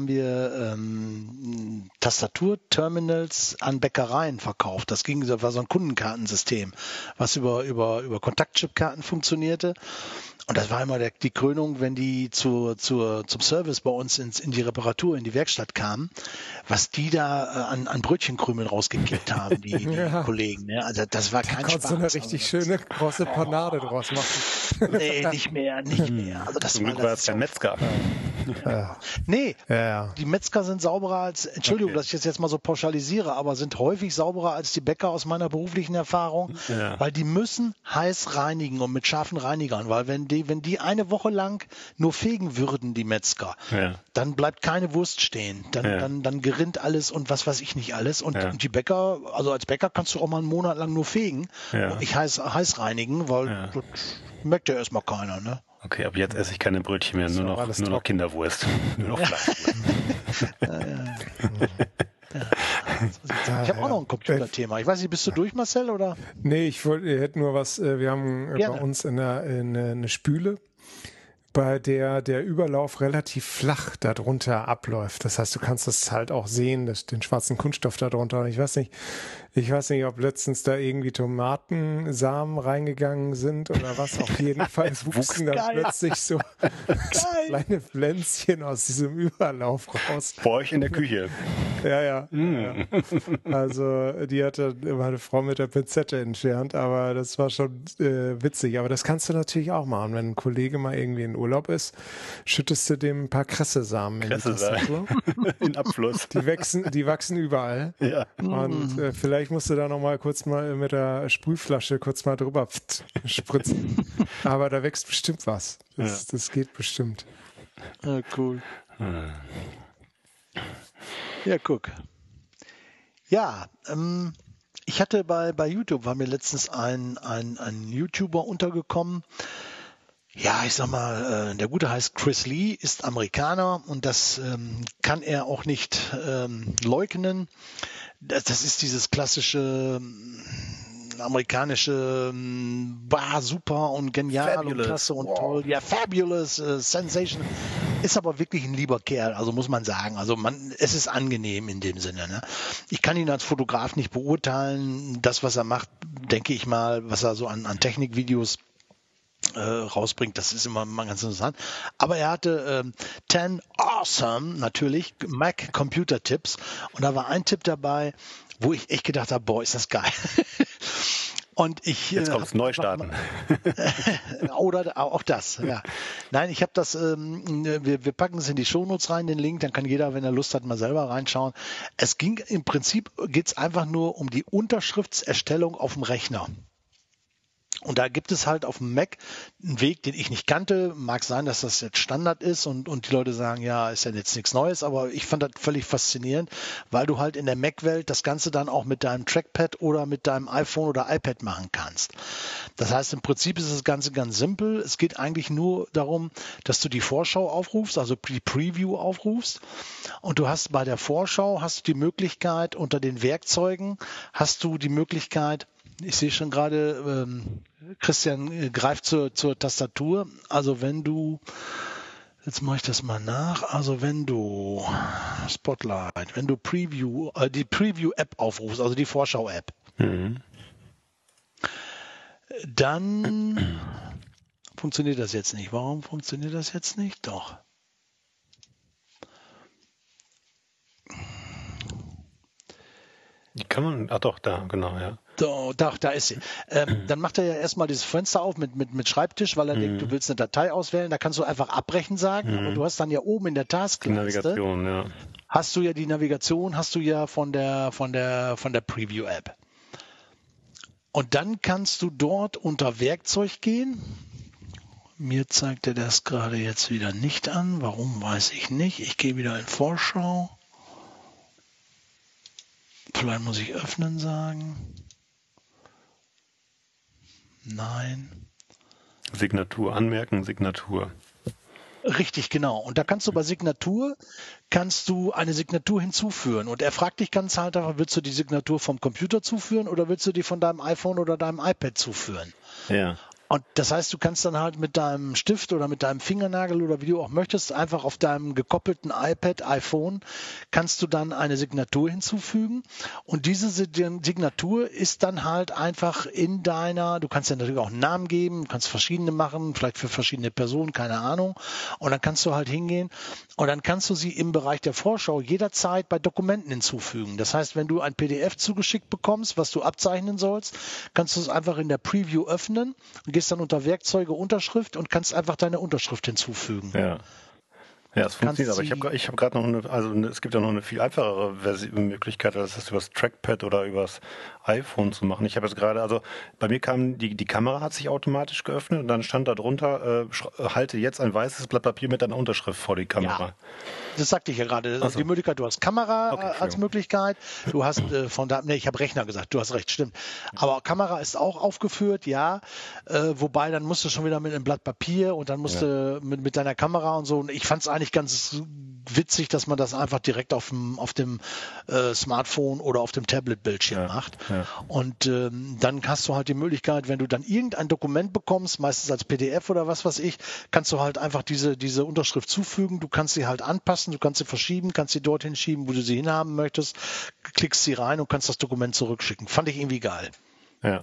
Tastaturterminals an Bäckereien verkauft. Das war so ein Kundenkartensystem, was über Kontaktchipkarten funktionierte. Und das war immer die Krönung, wenn die zum Service bei uns in die Reparatur, in die Werkstatt kamen, was die da an Brötchenkrümeln rausgekippt haben, die Kollegen. Ne? Also das war kein Spaß. Da eine richtig schöne große Panade draus machen. Nee, nicht mehr. Also das war der Metzger. Nee, die Metzger sind sauberer als, Entschuldigung, dass ich jetzt mal so pauschalisiere, aber sind häufig sauberer als die Bäcker aus meiner beruflichen Erfahrung, weil die müssen heiß reinigen und mit scharfen Reinigern, weil wenn die eine Woche lang nur fegen würden, die Metzger, dann bleibt keine Wurst stehen. Dann gerinnt alles und was weiß ich nicht alles. Und die Bäcker, also als Bäcker kannst du auch mal einen Monat lang nur fegen und nicht heiß reinigen, weil das merkt ja erstmal keiner, ne? Okay, ab jetzt esse ich keine Brötchen mehr, nur noch Kinderwurst. Nur noch Fleisch. Ich habe auch noch ein Computerthema. Ich weiß nicht, bist du durch, Marcel, oder? Nee, ich hätte nur was, wir haben bei uns eine Spüle, bei der Überlauf relativ flach darunter abläuft. Das heißt, du kannst das halt auch sehen, den schwarzen Kunststoff darunter. Und ich weiß nicht, ob letztens da irgendwie Tomatensamen reingegangen sind oder was. Auf jeden Fall wuchsen dann plötzlich so kleine Pflänzchen aus diesem Überlauf raus. Bei euch in der Küche? Ja. Also die hatte meine Frau mit der Pinzette entfernt, aber das war schon witzig. Aber das kannst du natürlich auch machen. Wenn ein Kollege mal irgendwie in Urlaub ist, schüttest du dem ein paar Kressesamen in die Tastatur. In Abfluss. Die wachsen überall. Ja. Und vielleicht musst du da noch mal kurz mal mit der Sprühflasche kurz mal drüber spritzen. Aber da wächst bestimmt was. Das geht bestimmt. Ah, cool. Ja, guck. Ja, ich hatte bei YouTube, war mir letztens ein YouTuber untergekommen. Ja, ich sag mal, der Gute heißt Chris Lee, ist Amerikaner und das kann er auch nicht leugnen. Das ist dieses klassische amerikanische super und genial fabulous. Und klasse und toll. Ja, fabulous, sensation. Ist aber wirklich ein lieber Kerl, also muss man sagen. Also es ist angenehm in dem Sinne. Ne? Ich kann ihn als Fotograf nicht beurteilen. Das, was er macht, denke ich mal, was er so an Technikvideos rausbringt. Das ist immer ganz interessant. Aber er hatte 10 Awesome, natürlich, Mac Computer Tipps. Und da war ein Tipp dabei, wo ich echt gedacht habe, boah, ist das geil. Und ich jetzt kommt's Neustarten. Oder auch das, ja. Nein, ich habe das, wir packen es in die Shownotes rein, den Link, dann kann jeder, wenn er Lust hat, mal selber reinschauen. Im Prinzip geht's einfach nur um die Unterschriftserstellung auf dem Rechner. Und da gibt es halt auf dem Mac einen Weg, den ich nicht kannte. Mag sein, dass das jetzt Standard ist und die Leute sagen, ja, ist ja jetzt nichts Neues, aber ich fand das völlig faszinierend, weil du halt in der Mac-Welt das Ganze dann auch mit deinem Trackpad oder mit deinem iPhone oder iPad machen kannst. Das heißt, im Prinzip ist das Ganze ganz simpel. Es geht eigentlich nur darum, dass du die Vorschau aufrufst, also die Preview aufrufst. Und du hast bei der Vorschau die Möglichkeit, unter den Werkzeugen hast du die Möglichkeit, ich sehe schon gerade, Christian greift zur Tastatur. Also wenn du, jetzt mache ich das mal nach, also wenn du Spotlight, wenn du die Preview-App aufrufst, also die Vorschau-App, dann funktioniert das jetzt nicht. Warum funktioniert das jetzt nicht? Doch. Die kann man, ach doch, da, genau, ja. Da ist sie. Dann macht er ja erstmal dieses Fenster auf mit Schreibtisch, weil er denkt, du willst eine Datei auswählen. Da kannst du einfach abbrechen sagen, aber du hast dann ja oben in der Taskleiste, Navigation, ja. Hast du ja die Navigation, hast du ja von der Preview-App. Und dann kannst du dort unter Werkzeug gehen. Mir zeigt er das gerade jetzt wieder nicht an. Warum, weiß ich nicht. Ich gehe wieder in Vorschau. Vielleicht muss ich öffnen sagen. Nein. Signatur, anmerken, Signatur. Richtig, genau. Und da kannst du bei Signatur, eine Signatur hinzufügen. Und er fragt dich ganz halt einfach, willst du die Signatur vom Computer zuführen oder willst du die von deinem iPhone oder deinem iPad zuführen? Ja. Und das heißt, du kannst dann halt mit deinem Stift oder mit deinem Fingernagel oder wie du auch möchtest, einfach auf deinem gekoppelten iPad, iPhone, kannst du dann eine Signatur hinzufügen. Und diese Signatur ist dann halt einfach du kannst ja natürlich auch einen Namen geben, kannst verschiedene machen, vielleicht für verschiedene Personen, keine Ahnung. Und dann kannst du halt hingehen und dann kannst du sie im Bereich der Vorschau jederzeit bei Dokumenten hinzufügen. Das heißt, wenn du ein PDF zugeschickt bekommst, was du abzeichnen sollst, kannst du es einfach in der Preview öffnen und gehst dann unter Werkzeuge Unterschrift und kannst einfach deine Unterschrift hinzufügen. Ja. Ja, es funktioniert, aber ich habe gerade noch es gibt ja noch eine viel einfachere Möglichkeit, als das übers Trackpad oder übers iPhone zu machen. Ich habe jetzt gerade, also bei mir kam die Kamera hat sich automatisch geöffnet und dann stand da drunter, halte jetzt ein weißes Blatt Papier mit einer Unterschrift vor die Kamera. Ja, das sagte ich ja gerade. So. Die Möglichkeit, du hast Kamera als Möglichkeit, du hast ich habe Rechner gesagt, du hast recht, stimmt. Aber Kamera ist auch aufgeführt, ja, wobei dann musst du schon wieder mit einem Blatt Papier und dann musst du mit deiner Kamera und so. Und ich fand es eigentlich ganz witzig, dass man das einfach direkt auf dem Smartphone oder auf dem Tablet-Bildschirm macht. Ja. Und dann hast du halt die Möglichkeit, wenn du dann irgendein Dokument bekommst, meistens als PDF oder was weiß ich, kannst du halt einfach diese Unterschrift zufügen. Du kannst sie halt anpassen, du kannst sie verschieben, kannst sie dorthin schieben, wo du sie hinhaben möchtest, klickst sie rein und kannst das Dokument zurückschicken. Fand ich irgendwie geil. Ja.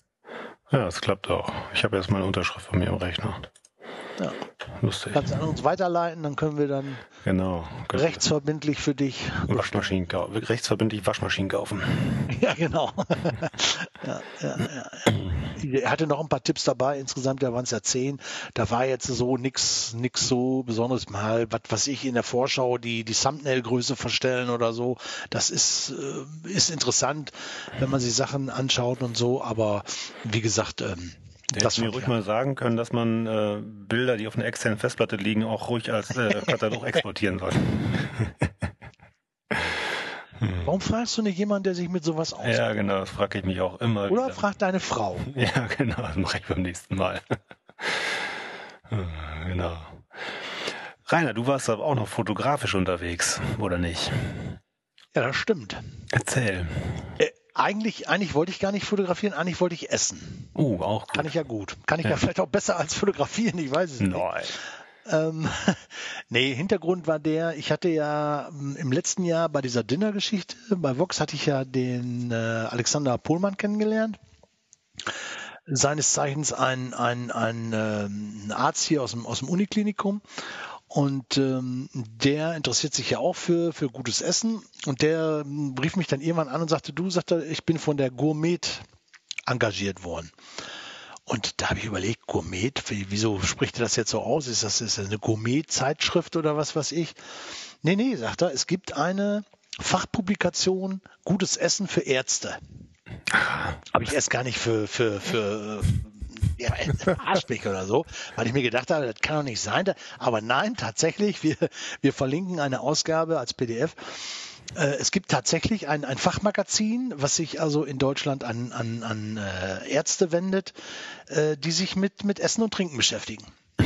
Ja, es klappt auch. Ich habe jetzt mal eine Unterschrift von mir im Rechner. Ja. Lustig. Kannst an uns weiterleiten, dann können wir dann rechtsverbindlich für dich rechtsverbindlich Waschmaschinen kaufen. Ja, genau. Ja. Er hatte noch ein paar Tipps dabei, insgesamt waren es ja 10. Da war jetzt so nix so Besonderes, mal, was ich in der Vorschau, die Thumbnail-Größe verstellen oder so. Das ist interessant, wenn man sich Sachen anschaut und so, aber wie gesagt, Der hätte mir ruhig mal sagen können, dass man Bilder, die auf einer externen Festplatte liegen, auch ruhig als Katalog exportieren soll. Warum fragst du nicht jemanden, der sich mit sowas auskennt? Ja, genau, das frage ich mich auch immer Oder wieder. frag deine Frau. Ja, genau, das mache ich beim nächsten Mal. Genau. Rainer, du warst aber auch noch fotografisch unterwegs, oder nicht? Ja, das stimmt. Erzähl. Eigentlich wollte ich gar nicht fotografieren, eigentlich wollte ich essen. Auch gut. Kann ich ja gut. Kann ich ja vielleicht auch besser als fotografieren, ich weiß es nicht. Nee, Hintergrund war ich hatte ja im letzten Jahr bei dieser Dinner-Geschichte, bei Vox hatte ich ja den Alexander Pohlmann kennengelernt. seines Zeichens ein Arzt hier aus dem Uniklinikum. Und der interessiert sich ja auch für gutes Essen. Und der rief mich dann irgendwann an und sagte, ich bin von der Gourmet engagiert worden. Und da habe ich überlegt, Gourmet, wieso spricht er das jetzt so aus? Ist das eine Gourmet-Zeitschrift oder was weiß ich? Nee, sagt er, es gibt eine Fachpublikation Gutes Essen für Ärzte. Habe ich erst gar nicht für Arschblick oder so, weil ich mir gedacht habe, das kann doch nicht sein. Aber nein, tatsächlich, wir verlinken eine Ausgabe als PDF. Es gibt tatsächlich ein Fachmagazin, was sich also in Deutschland an Ärzte wendet, die sich mit Essen und Trinken beschäftigen.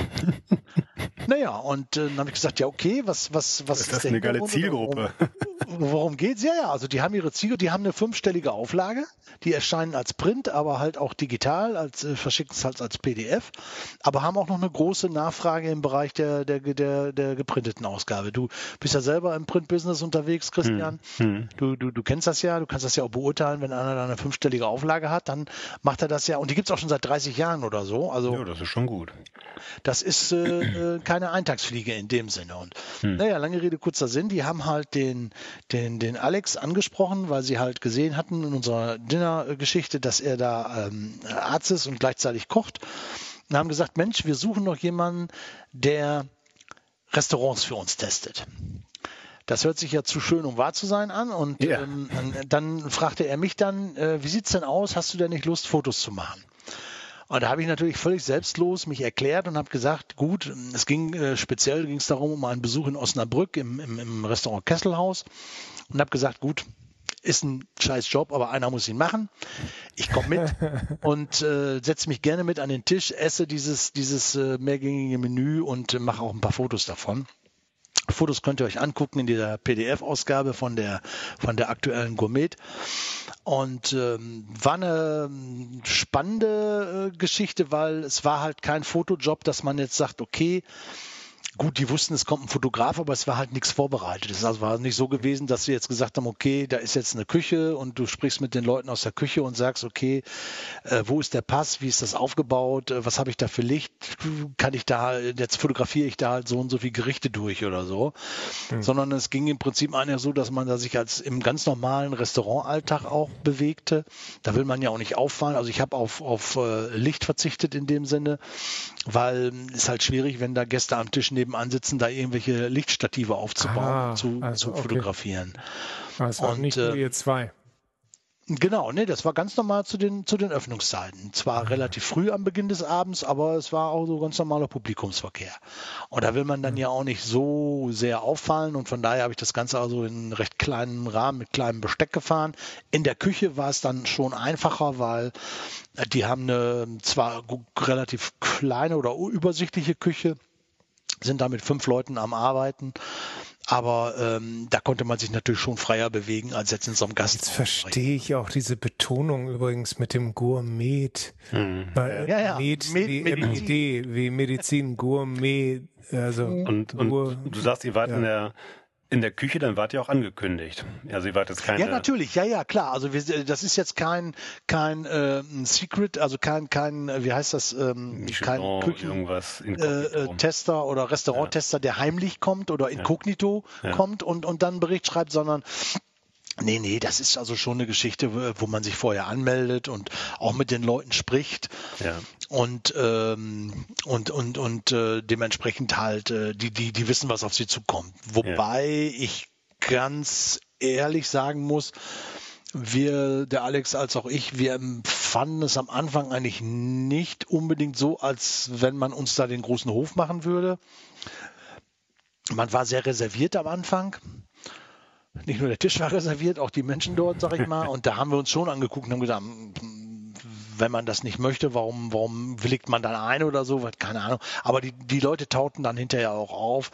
Naja, und dann habe ich gesagt, ja okay, was ist das eine geile Zielgruppe? Worum geht's? Ja, also die haben ihre Ziele, die haben eine 5-stellige Auflage, die erscheinen als Print, aber halt auch digital, verschicken es halt als PDF, aber haben auch noch eine große Nachfrage im Bereich der geprinteten Ausgabe. Du bist ja selber im Print-Business unterwegs, Christian. Du kennst das ja, du kannst das ja auch beurteilen, wenn einer da eine 5-stellige Auflage hat, dann macht er das ja, und die gibt's auch schon seit 30 Jahren oder so. Also ja, das ist schon gut. Das ist keine Eintagsfliege in dem Sinne. Und naja, lange Rede, kurzer Sinn, die haben halt den Alex angesprochen, weil sie halt gesehen hatten in unserer Dinner-Geschichte, dass er da Arzt ist und gleichzeitig kocht. Und haben gesagt, Mensch, wir suchen noch jemanden, der Restaurants für uns testet. Das hört sich ja zu schön, um wahr zu sein an. Und dann fragte er mich dann, wie sieht's denn aus? Hast du denn nicht Lust, Fotos zu machen? Und da habe ich natürlich völlig selbstlos mich erklärt und habe gesagt, gut, es ging speziell ging es darum, um einen Besuch in Osnabrück im Restaurant Kesselhaus, und habe gesagt, gut, ist ein scheiß Job, aber einer muss ihn machen. Ich komme mit und setze mich gerne mit an den Tisch, esse dieses mehrgängige Menü und mache auch ein paar Fotos davon. Fotos könnt ihr euch angucken in dieser PDF-Ausgabe von der aktuellen Gourmet. Und war eine spannende Geschichte, weil es war halt kein Fotojob, dass man jetzt sagt, okay, gut, die wussten, es kommt ein Fotograf, aber es war halt nichts vorbereitet. Es war nicht so gewesen, dass sie jetzt gesagt haben, okay, da ist jetzt eine Küche und du sprichst mit den Leuten aus der Küche und sagst, okay, wo ist der Pass, wie ist das aufgebaut, was habe ich da für Licht, jetzt fotografiere ich da halt so und so viele Gerichte durch oder so. Sondern es ging im Prinzip eigentlich so, dass man da sich als im ganz normalen Restaurantalltag auch bewegte. Da will man ja auch nicht auffallen. Also ich habe auf Licht verzichtet in dem Sinne, weil es halt schwierig, wenn da Gäste am Tisch nebenan sitzen, da irgendwelche Lichtstative aufzubauen, zu fotografieren. Das war nicht nur ihr zwei. Genau, nee, das war ganz normal zu den Öffnungszeiten. Zwar relativ früh am Beginn des Abends, aber es war auch so ganz normaler Publikumsverkehr. Und da will man dann ja auch nicht so sehr auffallen, und von daher habe ich das Ganze also in einem recht kleinen Rahmen mit kleinem Besteck gefahren. In der Küche war es dann schon einfacher, weil die haben eine zwar relativ kleine oder übersichtliche Küche, sind da mit 5 Leuten am Arbeiten, aber da konnte man sich natürlich schon freier bewegen als jetzt in so einem Gast. Jetzt verstehe ich auch diese Betonung übrigens mit dem Gourmet. Med wie Medizin, Gourmet. Also und du sagst, ihr wart in der Küche, dann wart ihr auch angekündigt. Also ihr wart jetzt keine... Ja, natürlich, ja, klar. Also das ist jetzt kein Secret, also kein wie heißt das, kein Küchen-Tester oder Restauranttester, der heimlich kommt oder inkognito kommt und dann einen Bericht schreibt, sondern Nee, das ist also schon eine Geschichte, wo man sich vorher anmeldet und auch mit den Leuten spricht und dementsprechend halt die wissen, was auf sie zukommt. Wobei ich ganz ehrlich sagen muss, der Alex als auch ich, wir empfanden es am Anfang eigentlich nicht unbedingt so, als wenn man uns da den großen Hof machen würde. Man war sehr reserviert am Anfang. Nicht nur der Tisch war reserviert, auch die Menschen dort, sag ich mal. Und da haben wir uns schon angeguckt und haben gesagt, wenn man das nicht möchte, warum willigt man dann ein oder so? Keine Ahnung. Aber die Leute tauten dann hinterher auch auf.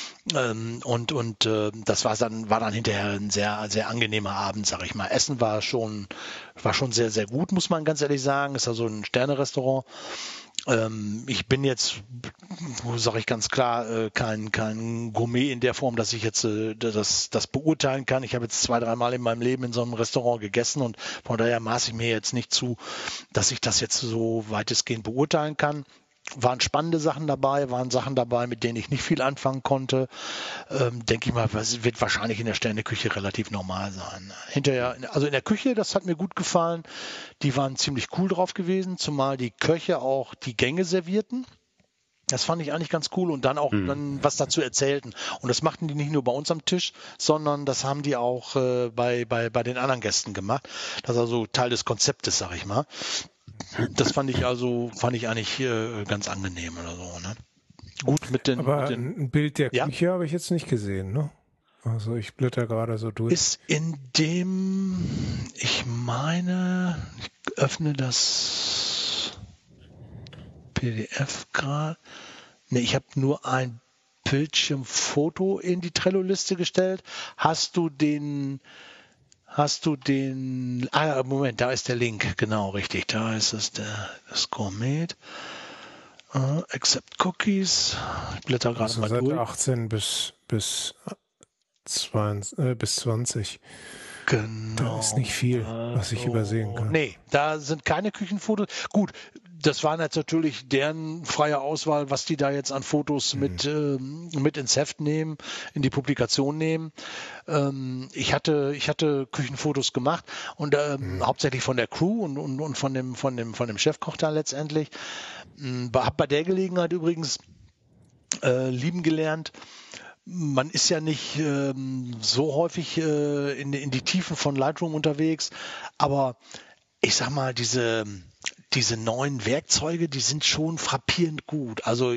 Das war dann hinterher ein sehr, sehr angenehmer Abend, sag ich mal. Essen war schon sehr, sehr gut, muss man ganz ehrlich sagen. Ist also ein Sterne-Restaurant. Ich bin jetzt, sage ich ganz klar, kein Gourmet in der Form, dass ich jetzt das beurteilen kann. Ich habe jetzt 2, 3 Mal in meinem Leben in so einem Restaurant gegessen und von daher maße ich mir jetzt nicht zu, dass ich das jetzt so weitestgehend beurteilen kann. Waren spannende Sachen dabei, waren Sachen dabei, mit denen ich nicht viel anfangen konnte. Denke ich mal, es wird wahrscheinlich in der Sterneküche relativ normal sein. Hinterher, also in der Küche, das hat mir gut gefallen. Die waren ziemlich cool drauf gewesen, zumal die Köche auch die Gänge servierten. Das fand ich eigentlich ganz cool und dann auch dann was dazu erzählten. Und das machten die nicht nur bei uns am Tisch, sondern das haben die auch bei den anderen Gästen gemacht. Das ist also Teil des Konzeptes, sag ich mal. Das fand ich eigentlich ganz angenehm oder so, ne? Gut Aber ein Bild der Küche habe ich jetzt nicht gesehen, ne? Also ich blätter gerade so durch. Ist in dem, ich meine, ich öffne das PDF gerade. Ne, ich habe nur ein Bildschirmfoto in die Trello-Liste gestellt. Hast du den, Moment, da ist der Link, genau, richtig, da ist es das Gourmet. Accept Cookies. Ich blätter gerade also mal Seite durch. 18 bis 20. Genau. Da ist nicht viel, was ich übersehen kann. Nee, da sind keine Küchenfotos. Gut, das war jetzt natürlich deren freie Auswahl, was die da jetzt an Fotos mit ins Heft nehmen, in die Publikation nehmen. Ich hatte Küchenfotos gemacht und hauptsächlich von der Crew und von dem Chefkoch da letztendlich. Hab bei der Gelegenheit übrigens lieben gelernt. Man ist ja nicht so häufig in die Tiefen von Lightroom unterwegs, aber ich sag mal, diese neuen Werkzeuge, die sind schon frappierend gut. Also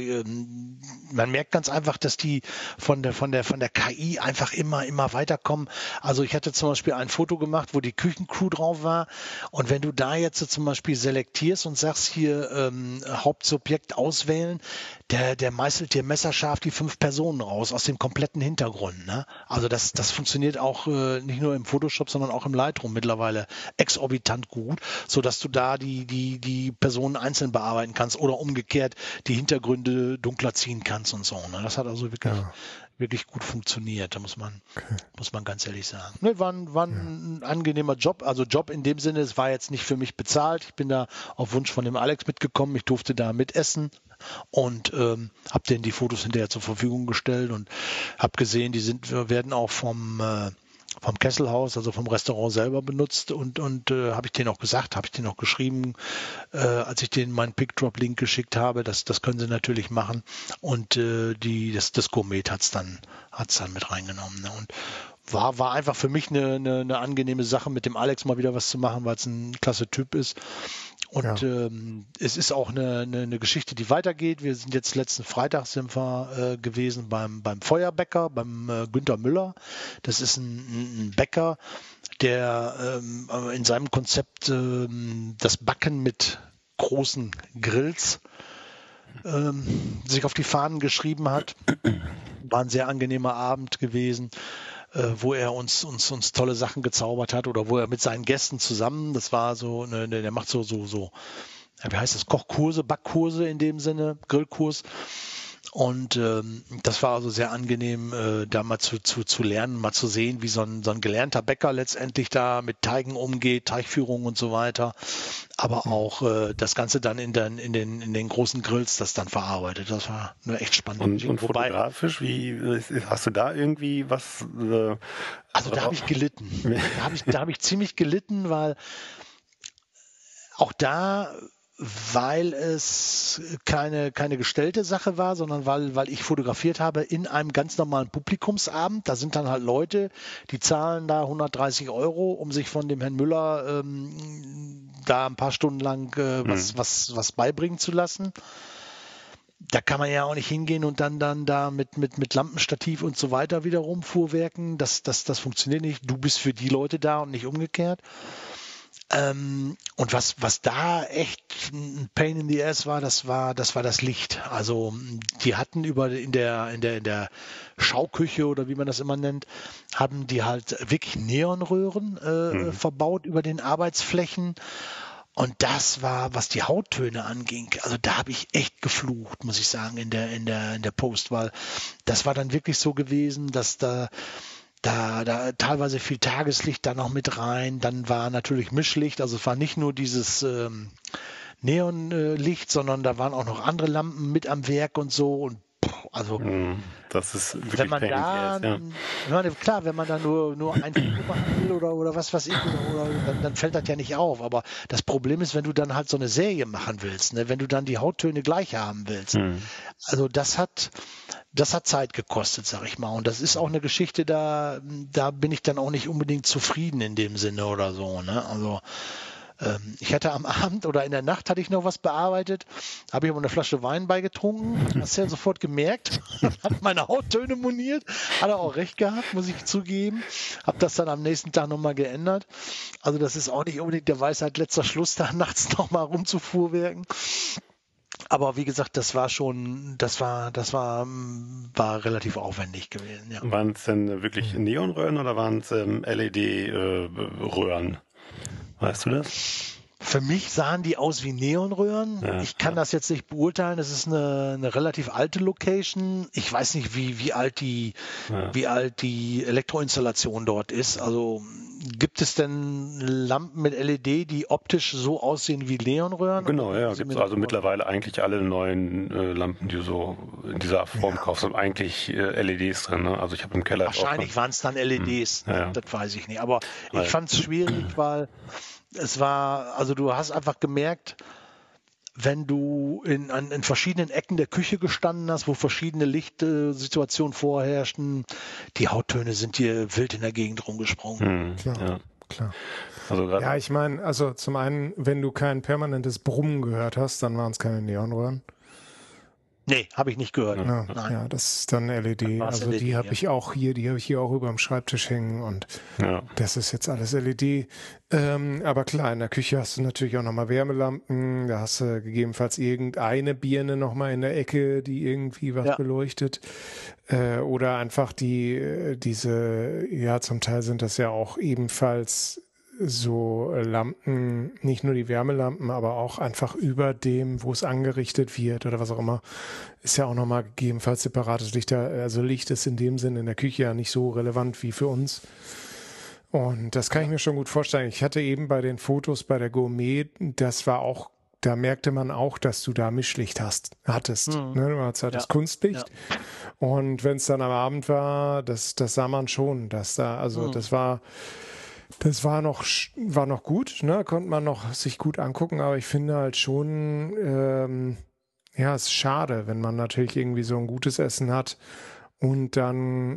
man merkt ganz einfach, dass die von der KI einfach immer weiterkommen. Also ich hatte zum Beispiel ein Foto gemacht, wo die Küchencrew drauf war. Und wenn du da jetzt zum Beispiel selektierst und sagst hier Hauptsubjekt auswählen, der meißelt dir messerscharf die 5 Personen raus aus dem kompletten Hintergrund. Ne? Also das funktioniert auch nicht nur im Photoshop, sondern auch im Lightroom mittlerweile exorbitant gut, sodass du da die Personen einzeln bearbeiten kannst oder umgekehrt die Hintergründe dunkler ziehen kannst und so. Ne? Das hat also wirklich gut funktioniert, da muss man ganz ehrlich sagen. Ne, war ein angenehmer Job, also Job in dem Sinne, es war jetzt nicht für mich bezahlt. Ich bin da auf Wunsch von dem Alex mitgekommen, ich durfte da mitessen und habe denen die Fotos hinterher zur Verfügung gestellt und habe gesehen, werden auch vom Kesselhaus, also vom Restaurant selber benutzt und habe ich denen auch gesagt, habe ich denen auch geschrieben, als ich denen meinen Pickdrop-Link geschickt habe, das können sie natürlich machen und das Gourmet hat's dann mit reingenommen. Ne? Und war einfach für mich eine angenehme Sache, mit dem Alex mal wieder was zu machen, weil es ein klasse Typ ist. Und es ist auch eine Geschichte, die weitergeht. Wir sind jetzt letzten Freitag gewesen beim Feuerbäcker, beim Günther Müller. Das ist ein Bäcker, der in seinem Konzept das Backen mit großen Grills sich auf die Fahnen geschrieben hat. War ein sehr angenehmer Abend gewesen, wo er uns tolle Sachen gezaubert hat oder wo er mit seinen Gästen zusammen, das war so, der macht so, wie heißt das, Kochkurse, Backkurse in dem Sinne, Grillkurs. Und das war also sehr angenehm, da mal zu lernen, mal zu sehen, wie so ein gelernter Bäcker letztendlich da mit Teigen umgeht, Teigführung und so weiter. Aber auch das Ganze dann in den großen Grills das dann verarbeitet. Das war eine echt spannende Und fotografisch, wie hast du da irgendwie was? Also da habe ich gelitten. Da habe ich ziemlich gelitten, weil auch da, weil es keine gestellte Sache war, sondern weil ich fotografiert habe in einem ganz normalen Publikumsabend. Da sind dann halt Leute, die zahlen da 130 €, um sich von dem Herrn Müller da ein paar Stunden lang was beibringen zu lassen. Da kann man ja auch nicht hingehen und dann da mit Lampenstativ und so weiter wieder rumfuhrwerken. Das funktioniert nicht. Du bist für die Leute da und nicht umgekehrt. Und was da echt ein Pain in the Ass war, das war das Licht. Also die hatten in der Schauküche oder wie man das immer nennt, haben die halt wirklich Neonröhren verbaut über den Arbeitsflächen. Und das war, was die Hauttöne anging. Also da habe ich echt geflucht, muss ich sagen, in der Post, weil das war dann wirklich so gewesen, dass da teilweise viel Tageslicht da noch mit rein. Dann war natürlich Mischlicht. Also es war nicht nur dieses Neonlicht, sondern da waren auch noch andere Lampen mit am Werk und so. Und also das ist wirklich wenn man da, klar, wenn man da nur ein Foto machen will oder was weiß ich, dann fällt das ja nicht auf. Aber das Problem ist, wenn du dann halt so eine Serie machen willst, ne, wenn du dann die Hauttöne gleich haben willst. Also das hat Zeit gekostet, sag ich mal. Und das ist auch eine Geschichte, da bin ich dann auch nicht unbedingt zufrieden in dem Sinne oder so. Ne? Also ich hatte am Abend oder in der Nacht hatte ich noch was bearbeitet, habe ich aber eine Flasche Wein beigetrunken, hast ja sofort gemerkt, hat meine Hauttöne moniert, hat er auch recht gehabt, muss ich zugeben, habe das dann am nächsten Tag nochmal geändert, also das ist auch nicht unbedingt der Weisheit letzter Schluss, da nachts nochmal rumzufuhrwerken. Aber wie gesagt, das war relativ aufwendig gewesen. Ja. Waren es denn wirklich Neonröhren oder waren es LED-Röhren? Weißt du das? Für mich sahen die aus wie Neonröhren. Ja, ich kann das jetzt nicht beurteilen. Es ist eine relativ alte Location. Ich weiß nicht, wie alt die Elektroinstallation dort ist. Also gibt es denn Lampen mit LED, die optisch so aussehen wie Neonröhren? Genau, ja, gibt es also mittlerweile eigentlich alle neuen Lampen, die du so in dieser Form kaufst, haben eigentlich LEDs drin. Ne? Also ich habe im Keller wahrscheinlich waren es dann LEDs. Das weiß ich nicht. Aber ich fand es schwierig, weil es war, also du hast einfach gemerkt, wenn du in verschiedenen Ecken der Küche gestanden hast, wo verschiedene Lichtsituationen vorherrschten, die Hauttöne sind dir wild in der Gegend rumgesprungen. Klar. Also ja, ich meine, also zum einen, wenn du kein permanentes Brummen gehört hast, dann waren es keine Neonröhren. Nee, habe ich nicht gehört. Ja, ja, das ist dann LED. Also LED, die habe ich auch hier, über dem Schreibtisch hängen und das ist jetzt alles LED. Aber klar, in der Küche hast du natürlich auch nochmal Wärmelampen, da hast du gegebenenfalls irgendeine Birne nochmal in der Ecke, die irgendwie was beleuchtet. Oder einfach diese, zum Teil sind das ja auch ebenfalls so Lampen, nicht nur die Wärmelampen, aber auch einfach über dem, wo es angerichtet wird oder was auch immer, ist ja auch nochmal gegebenenfalls separates Licht. Also Licht ist in dem Sinn in der Küche ja nicht so relevant wie für uns. Und das kann ich mir schon gut vorstellen. Ich hatte eben bei den Fotos bei der Gourmet, das war auch, da merkte man auch, dass du da Mischlicht hattest. Ne? Du hattest halt das Kunstlicht. Ja. Und wenn es dann am Abend war, das sah man schon, dass da, also das war noch gut, ne? Konnte man noch sich gut angucken, aber ich finde halt schon, es ist schade, wenn man natürlich irgendwie so ein gutes Essen hat und dann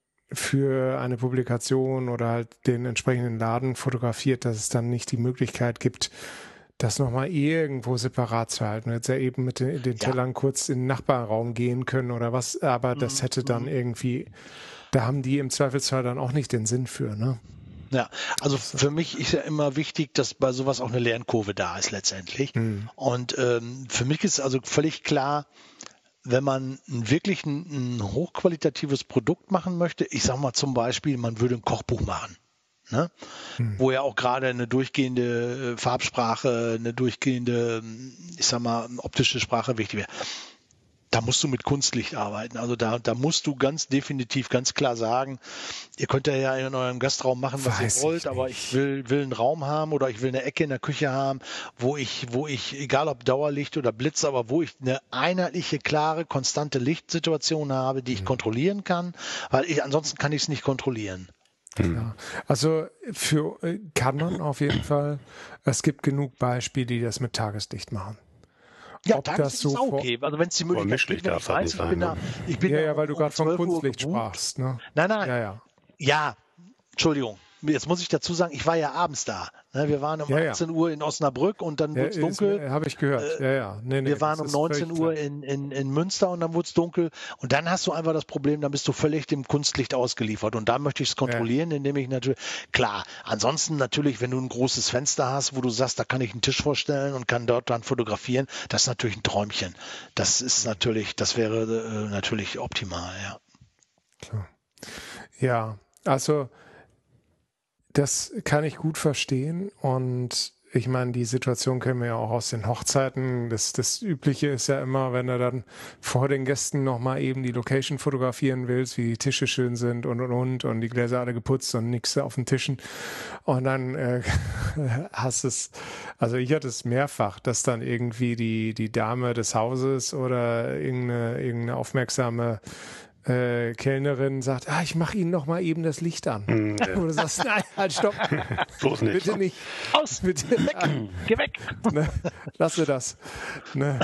für eine Publikation oder halt den entsprechenden Laden fotografiert, dass es dann nicht die Möglichkeit gibt, das nochmal irgendwo separat zu halten. Jetzt ja eben mit den Tellern kurz in den Nachbarraum gehen können oder was, aber das hätte dann irgendwie, da haben die im Zweifelsfall dann auch nicht den Sinn für, ne? Ja, also für mich ist ja immer wichtig, dass bei sowas auch eine Lernkurve da ist letztendlich. Und für mich ist also völlig klar, wenn man wirklich ein hochqualitatives Produkt machen möchte, ich sag mal zum Beispiel, man würde ein Kochbuch machen, ne? Wo ja auch gerade eine durchgehende Farbsprache, eine durchgehende, ich sag mal, optische Sprache wichtig wäre. Da musst du mit Kunstlicht arbeiten. Also da musst du ganz definitiv, ganz klar sagen, ihr könnt ja in eurem Gastraum machen, was ihr wollt, aber ich will einen Raum haben oder ich will eine Ecke in der Küche haben, wo ich, egal ob Dauerlicht oder Blitz, aber wo ich eine einheitliche, klare, konstante Lichtsituation habe, die ich kontrollieren kann, weil ansonsten kann ich es nicht kontrollilen. Ja. Also für Canon auf jeden Fall, es gibt genug Beispiele, die das mit Tageslicht machen. Ja, Tageslicht ist auch okay. Also wenn es die Möglichkeit gibt, wenn ich weiß, ich bin da weil du gerade von Kunstlicht sprachst. Ne? Nein. Ja, Entschuldigung. Jetzt muss ich dazu sagen, ich war ja abends da. Wir waren um 18 Uhr in Osnabrück und dann wurde es dunkel. Habe ich gehört. Wir waren um 19 Uhr in Münster und dann wurde es dunkel. Und dann hast du einfach das Problem, dann bist du völlig dem Kunstlicht ausgeliefert. Und da möchte ich es kontrollieren, indem ich natürlich, klar, ansonsten natürlich, wenn du ein großes Fenster hast, wo du sagst, da kann ich einen Tisch vorstellen und kann dort dann fotografieren, das ist natürlich ein Träumchen. Das wäre natürlich optimal, ja. Klar. Ja, also das kann ich gut verstehen und ich meine, die Situation kennen wir ja auch aus den Hochzeiten. Das Übliche ist ja immer, wenn du dann vor den Gästen nochmal eben die Location fotografieren willst, wie die Tische schön sind und die Gläser alle geputzt und nichts auf den Tischen. Und dann hast es, also ich hatte es mehrfach, dass dann irgendwie die Dame des Hauses oder irgendeine aufmerksame Kellnerin sagt, ich mache Ihnen noch mal eben das Licht an. Ja. Und du sagst, nein, halt, stopp. Bloß nicht. Bitte nicht. Aus, Bitte. weg, geh weg. Ne, lasse das. Ne.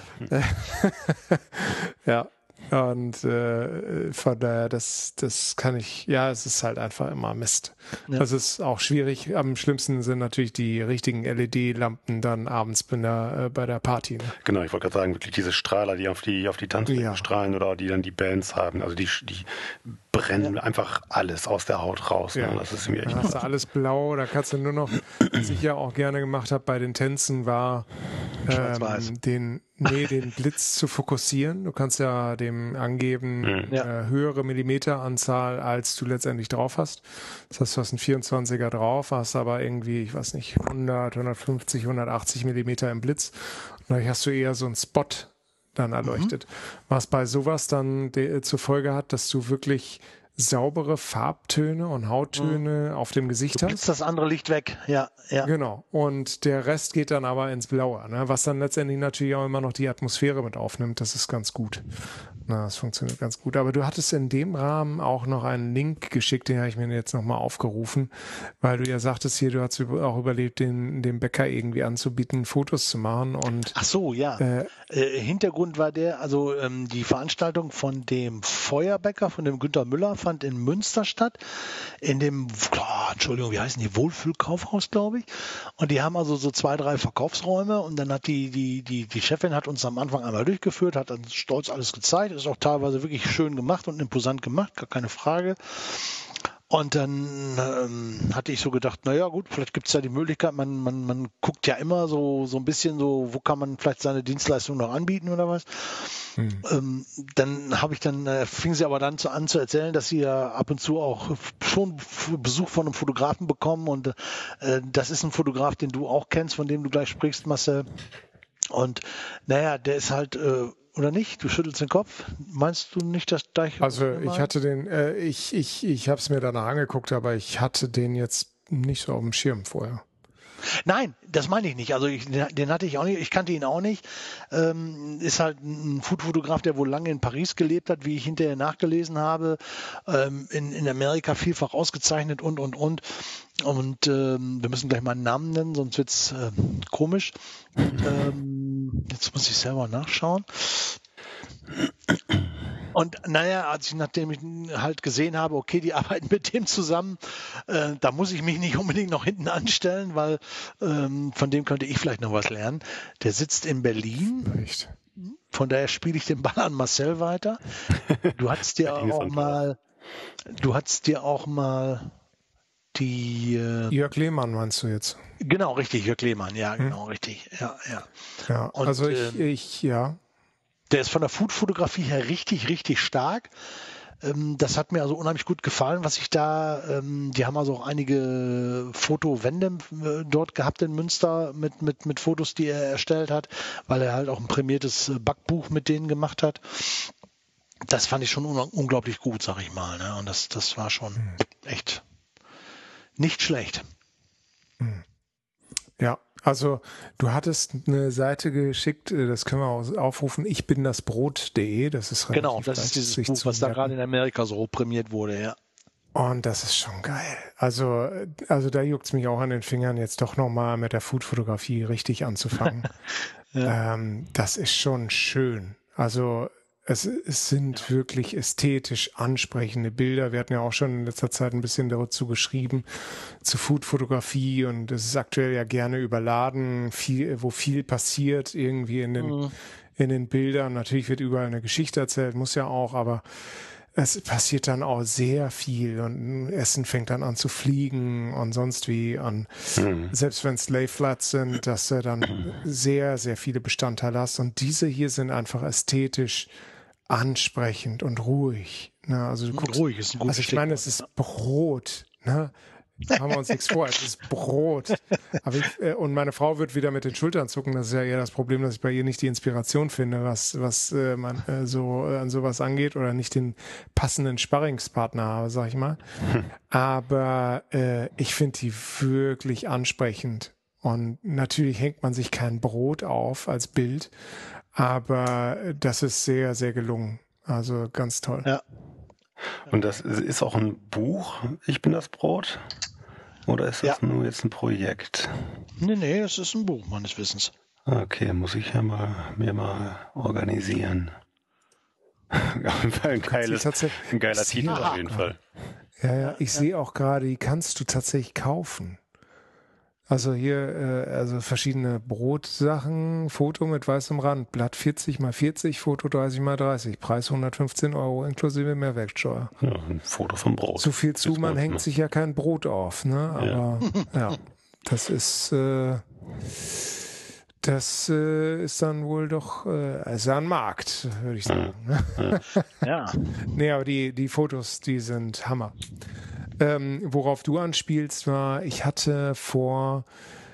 Ja. Und von daher, das kann ich, ja, es ist halt einfach immer Mist. Ja. Das ist auch schwierig. Am schlimmsten sind natürlich die richtigen LED-Lampen dann abends bei der Party. Ne? Genau, ich wollte gerade sagen, wirklich diese Strahler, die auf die Tanzfläche strahlen oder die dann die Bands haben, also die brennen einfach alles aus der Haut raus. Ja. Ne? Das ist mir echt. Da hast du alles blau, da kannst du nur noch, was ich ja auch gerne gemacht habe bei den Tänzen, war Schwarz-Weiß. den Blitz zu fokussieren. Du kannst ja dem angeben, höhere Millimeteranzahl, als du letztendlich drauf hast. Das heißt, du hast einen 24er drauf, hast aber irgendwie, ich weiß nicht, 100, 150, 180 Millimeter im Blitz. Und dadurch hast du eher so einen Spot dann erleuchtet. Was bei sowas dann zur Folge hat, dass du wirklich saubere Farbtöne und Hauttöne auf dem Gesicht Du hast. blitzt das andere Licht weg, ja. Genau. Und der Rest geht dann aber ins Blaue, ne? Was dann letztendlich natürlich auch immer noch die Atmosphäre mit aufnimmt. Das ist ganz gut. Das funktioniert ganz gut. Aber du hattest in dem Rahmen auch noch einen Link geschickt, den habe ich mir jetzt nochmal aufgerufen, weil du ja sagtest hier, du hast auch überlebt, dem Bäcker irgendwie anzubieten, Fotos zu machen. Und Ach so, ja. Hintergrund war die Veranstaltung von dem Feuerbäcker, von dem Günter Müller, fand in Münster statt, in dem, wie heißen die, Wohlfühlkaufhaus, glaube ich. Und die haben also so 2, 3 Verkaufsräume und dann hat die Chefin hat uns am Anfang einmal durchgeführt, hat dann stolz alles gezeigt, ist auch teilweise wirklich schön gemacht und imposant gemacht, gar keine Frage. Und dann hatte ich so gedacht, naja gut, vielleicht gibt es ja die Möglichkeit, man guckt ja immer so ein bisschen so, wo kann man vielleicht seine Dienstleistung noch anbieten oder was. Dann fing sie aber dann an zu erzählen, dass sie ja ab und zu auch schon Besuch von einem Fotografen bekommen und das ist ein Fotograf, den du auch kennst, von dem du gleich sprichst, Marcel. Und naja, der ist halt oder nicht? Du schüttelst den Kopf. Meinst du nicht, dass gleich? Also ich hatte den, ich habe es mir danach angeguckt, aber ich hatte den jetzt nicht so auf dem Schirm vorher. Nein, das meine ich nicht. Also den hatte ich auch nicht. Ich kannte ihn auch nicht. Ist halt ein Foodfotograf, der wohl lange in Paris gelebt hat, wie ich hinterher nachgelesen habe. In Amerika vielfach ausgezeichnet und. Und wir müssen gleich mal einen Namen nennen, sonst wird's komisch. Jetzt muss ich selber nachschauen. Und naja, nachdem ich halt gesehen habe, okay, die arbeiten mit dem zusammen, da muss ich mich nicht unbedingt noch hinten anstellen, weil von dem könnte ich vielleicht noch was lernen. Der sitzt in Berlin. Echt? Von daher spiele ich den Ball an Marcel weiter. Du hattest dir auch mal die Jörg Lehmann meinst du jetzt? Genau, richtig, Jörg Lehmann, ja, genau, richtig. Ja. Und, also ich der ist von der Food-Fotografie her richtig, richtig stark. Das hat mir also unheimlich gut gefallen, was ich da, die haben also auch einige Fotowände dort gehabt in Münster mit Fotos, die er erstellt hat, weil er halt auch ein prämiertes Backbuch mit denen gemacht hat. Das fand ich schon unglaublich gut, sag ich mal. Ne? Und das war schon echt nicht schlecht. Ja, also du hattest eine Seite geschickt, das können wir auch aufrufen, ichbindasbrot.de, das ist relativ Genau, das ist dieses Buch, was da gerade in Amerika so prämiert wurde, ja. Und das ist schon geil. Also da juckt's mich auch an den Fingern, jetzt doch nochmal mit der Foodfotografie richtig anzufangen. Ja. Das ist schon schön. Also es sind wirklich ästhetisch ansprechende Bilder. Wir hatten ja auch schon in letzter Zeit ein bisschen dazu geschrieben, zu Foodfotografie, und es ist aktuell ja gerne überladen, wo viel passiert irgendwie in den Bildern. Natürlich wird überall eine Geschichte erzählt, muss ja auch, aber es passiert dann auch sehr viel und Essen fängt dann an zu fliegen und sonst wie. Und selbst wenn es Lay-Flats sind, dass du dann sehr, sehr viele Bestandteile hast. Und diese hier sind einfach ästhetisch ansprechend und ruhig. Ne? Also du guckst, ruhig ist ein gutes also ich meine, es ist Brot. Ne? Machen wir uns nichts vor, es ist Brot. Aber und meine Frau wird wieder mit den Schultern zucken. Das ist ja eher das Problem, dass ich bei ihr nicht die Inspiration finde, was man so an sowas angeht oder nicht den passenden Sparringspartner habe, sag ich mal. Aber ich finde die wirklich ansprechend. Und natürlich hängt man sich kein Brot auf als Bild, aber das ist sehr, sehr gelungen. Also ganz toll. Ja. Und das ist auch ein Buch, Ich bin das Brot? Oder ist das nur jetzt ein Projekt? Nee, das ist ein Buch, meines Wissens. Okay, muss ich ja mir mal organisieren. Ein geiler Titel auf jeden Fall. Ja, ich sehe auch gerade, die kannst du tatsächlich kaufen. Also hier, also verschiedene Brotsachen, Foto mit weißem Rand, Blatt 40 x 40, Foto 30 x 30, Preis 115 Euro inklusive Mehrwertsteuer. Ja, ein Foto vom Brot. So viel zu, man hängt sich ja kein Brot auf, ne? Aber ja, das ist dann wohl doch also ein Markt, würde ich sagen. Ja. Nee, aber die Fotos, die sind Hammer. Worauf du anspielst, war, ich hatte vor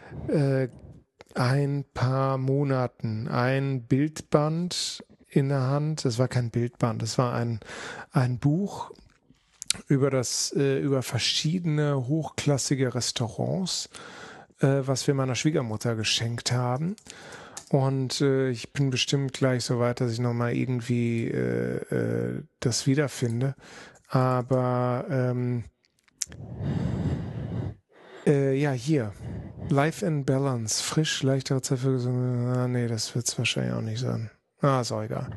ein paar Monaten ein Bildband in der Hand. Das war kein Bildband, das war ein Buch über verschiedene hochklassige Restaurants, was wir meiner Schwiegermutter geschenkt haben. Und ich bin bestimmt gleich so weit, dass ich nochmal irgendwie das wiederfinde. Aber ja, hier. Life in Balance. Frisch, leicht Rezept für gesunde. Nee, das wird es wahrscheinlich auch nicht sein. Ist auch egal.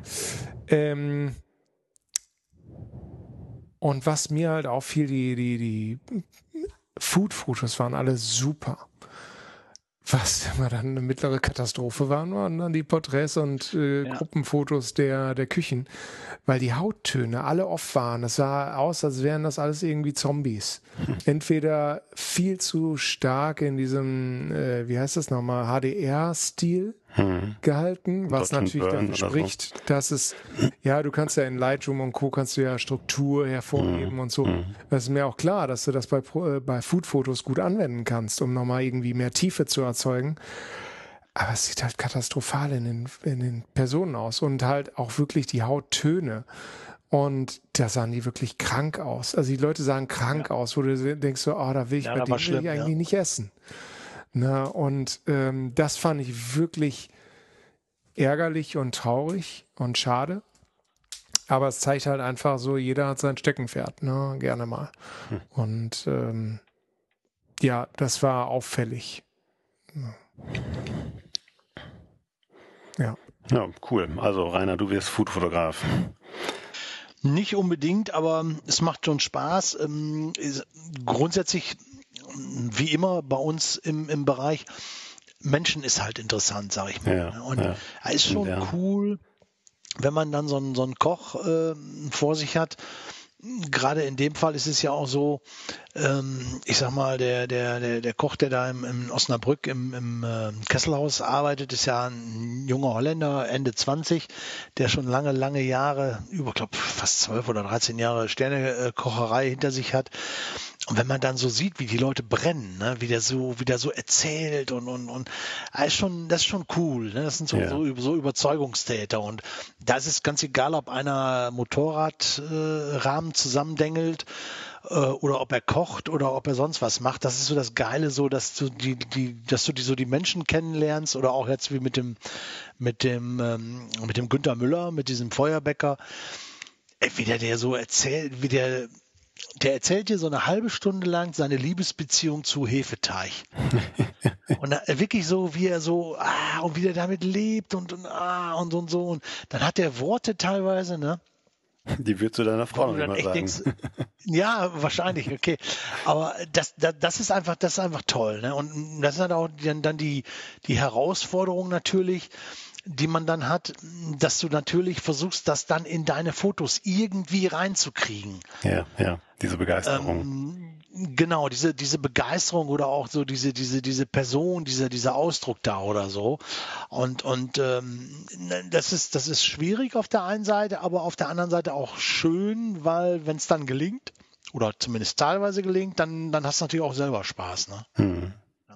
Und was mir halt auffiel, die Food-Fotos waren alle super. Was immer dann eine mittlere Katastrophe waren dann die Porträts und Gruppenfotos der Küchen, weil die Hauttöne alle off waren. Es sah aus, als wären das alles irgendwie Zombies. Entweder viel zu stark in diesem, wie heißt das nochmal, HDR-Stil gehalten, was natürlich dafür spricht, dass es, ja, du kannst ja in Lightroom und Co. kannst du ja Struktur hervorheben und so. Das ist mir auch klar, dass du das bei Food-Fotos gut anwenden kannst, um nochmal irgendwie mehr Tiefe zu erzeugen. Aber es sieht halt katastrophal in den Personen aus und halt auch wirklich die Hauttöne. Und da sahen die wirklich krank aus. Also die Leute sahen krank aus, wo du denkst so, da will ich bei denen will ich eigentlich nicht essen. Na, und das fand ich wirklich ärgerlich und traurig und schade. Aber es zeigt halt einfach so, jeder hat sein Steckenpferd, ne? Gerne mal. Und ja, das war auffällig. Ja. Ja, cool. Also Rainer, du wirst Foodfotograf. Nicht unbedingt, aber es macht schon Spaß. Grundsätzlich, wie immer bei uns im Bereich, Menschen ist halt interessant, sag ich mal. Ja, und es ist schon cool, wenn man dann so einen Koch vor sich hat. Gerade in dem Fall ist es ja auch so, ich sag mal, der Koch, der da in Osnabrück im Kesselhaus arbeitet, ist ja ein junger Holländer, Ende 20, der schon lange Jahre, fast 12 oder 13 Jahre Sternekocherei hinter sich hat. Und wenn man dann so sieht, wie die Leute brennen, ne, wie der so erzählt und das ist schon cool, ne? Das sind so Überzeugungstäter. Und da ist es ganz egal, ob einer Motorradrahmen zusammendengelt oder ob er kocht oder ob er sonst was macht. Das ist so das Geile, so dass du die Menschen kennenlernst, oder auch jetzt wie mit dem Günther Müller, mit diesem Feuerbäcker, wie der so erzählt, der erzählt dir so eine halbe Stunde lang seine Liebesbeziehung zu Hefeteig. Und wirklich so, wie er so, und wie der damit lebt und so. Und dann hat der Worte teilweise, ne? Die würdest du deiner Frau noch immer sagen. Denkst, ja, wahrscheinlich, okay. Aber das ist einfach toll, ne? Und das ist halt auch dann die Herausforderung natürlich, die man dann hat, dass du natürlich versuchst, das dann in deine Fotos irgendwie reinzukriegen. Ja, diese Begeisterung. Genau, diese Begeisterung oder auch so diese Person, dieser Ausdruck da oder so. Und das ist schwierig auf der einen Seite, aber auf der anderen Seite auch schön, weil wenn es dann gelingt oder zumindest teilweise gelingt, dann hast du natürlich auch selber Spaß. Ne?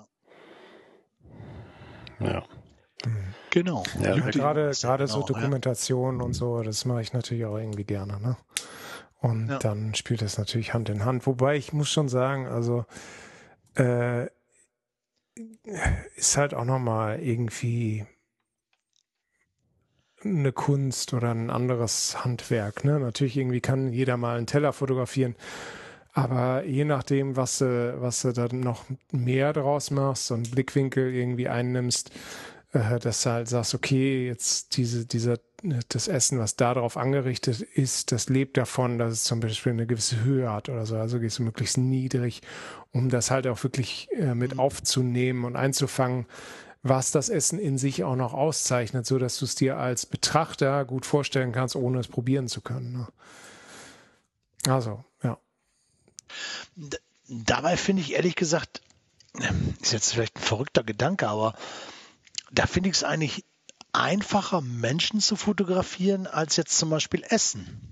Ja. Genau. Ja, Gerade so genau, Dokumentation und so, das mache ich natürlich auch irgendwie gerne. Ne? Und dann spielt das natürlich Hand in Hand. Wobei ich muss schon sagen, also ist halt auch nochmal irgendwie eine Kunst oder ein anderes Handwerk. Ne? Natürlich irgendwie kann jeder mal einen Teller fotografieren, aber je nachdem, was du dann noch mehr draus machst, so einen Blickwinkel irgendwie einnimmst, dass du halt sagst, okay, jetzt das Essen, was da drauf angerichtet ist, das lebt davon, dass es zum Beispiel eine gewisse Höhe hat oder so. Also gehst du möglichst niedrig, um das halt auch wirklich mit aufzunehmen und einzufangen, was das Essen in sich auch noch auszeichnet, so dass du es dir als Betrachter gut vorstellen kannst, ohne es probieren zu können. Ne? Also, ja. Dabei finde ich ehrlich gesagt, ist jetzt vielleicht ein verrückter Gedanke, aber da finde ich es eigentlich einfacher, Menschen zu fotografieren, als jetzt zum Beispiel Essen.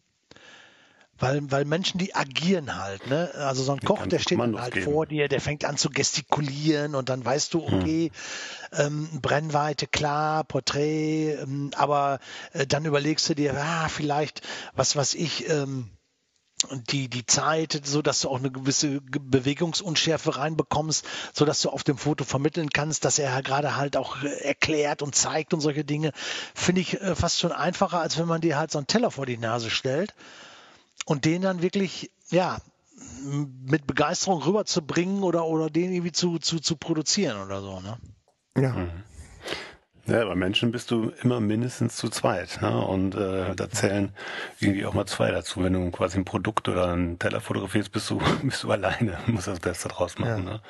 Weil Menschen, die agieren halt, ne? Also so ein Koch, der steht dann halt vor dir, der fängt an zu gestikulieren und dann weißt du, okay, Brennweite, klar, Porträt, aber dann überlegst du dir, vielleicht, was weiß ich, die Zeit, so dass du auch eine gewisse Bewegungsunschärfe reinbekommst, so dass du auf dem Foto vermitteln kannst, dass er gerade halt auch erklärt und zeigt und solche Dinge, finde ich fast schon einfacher, als wenn man dir halt so einen Teller vor die Nase stellt und den dann wirklich, mit Begeisterung rüberzubringen oder den irgendwie zu produzieren oder so, ne? Ja. Ja, bei Menschen bist du immer mindestens zu zweit, ne? Und da zählen irgendwie auch mal zwei dazu. Wenn du quasi ein Produkt oder einen Teller fotografierst, bist du alleine, musst das Beste draus machen. Ne?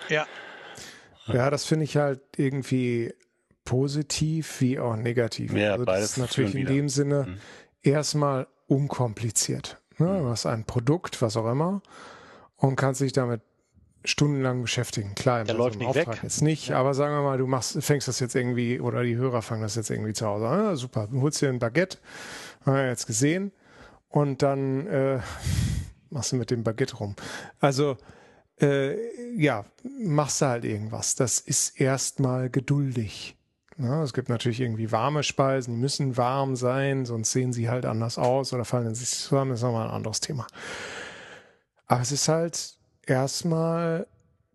Ja, das finde ich halt irgendwie positiv wie auch negativ. Ja, also beides das ist natürlich in wieder. dem Sinne erstmal unkompliziert. Ne? Du hast ein Produkt, was auch immer, und kannst dich damit stundenlang beschäftigen. Klar, Der läuft im nicht Auftrag weg. jetzt nicht, aber sagen wir mal, fängst das jetzt irgendwie, oder die Hörer fangen das jetzt irgendwie zu Hause an. Ja, super, du holst dir ein Baguette, haben wir jetzt gesehen, und dann machst du mit dem Baguette rum. Also, machst du halt irgendwas. Das ist erstmal geduldig. Ja, es gibt natürlich irgendwie warme Speisen, die müssen warm sein, sonst sehen sie halt anders aus oder fallen in sich zusammen, das ist nochmal ein anderes Thema. Aber es ist halt erstmal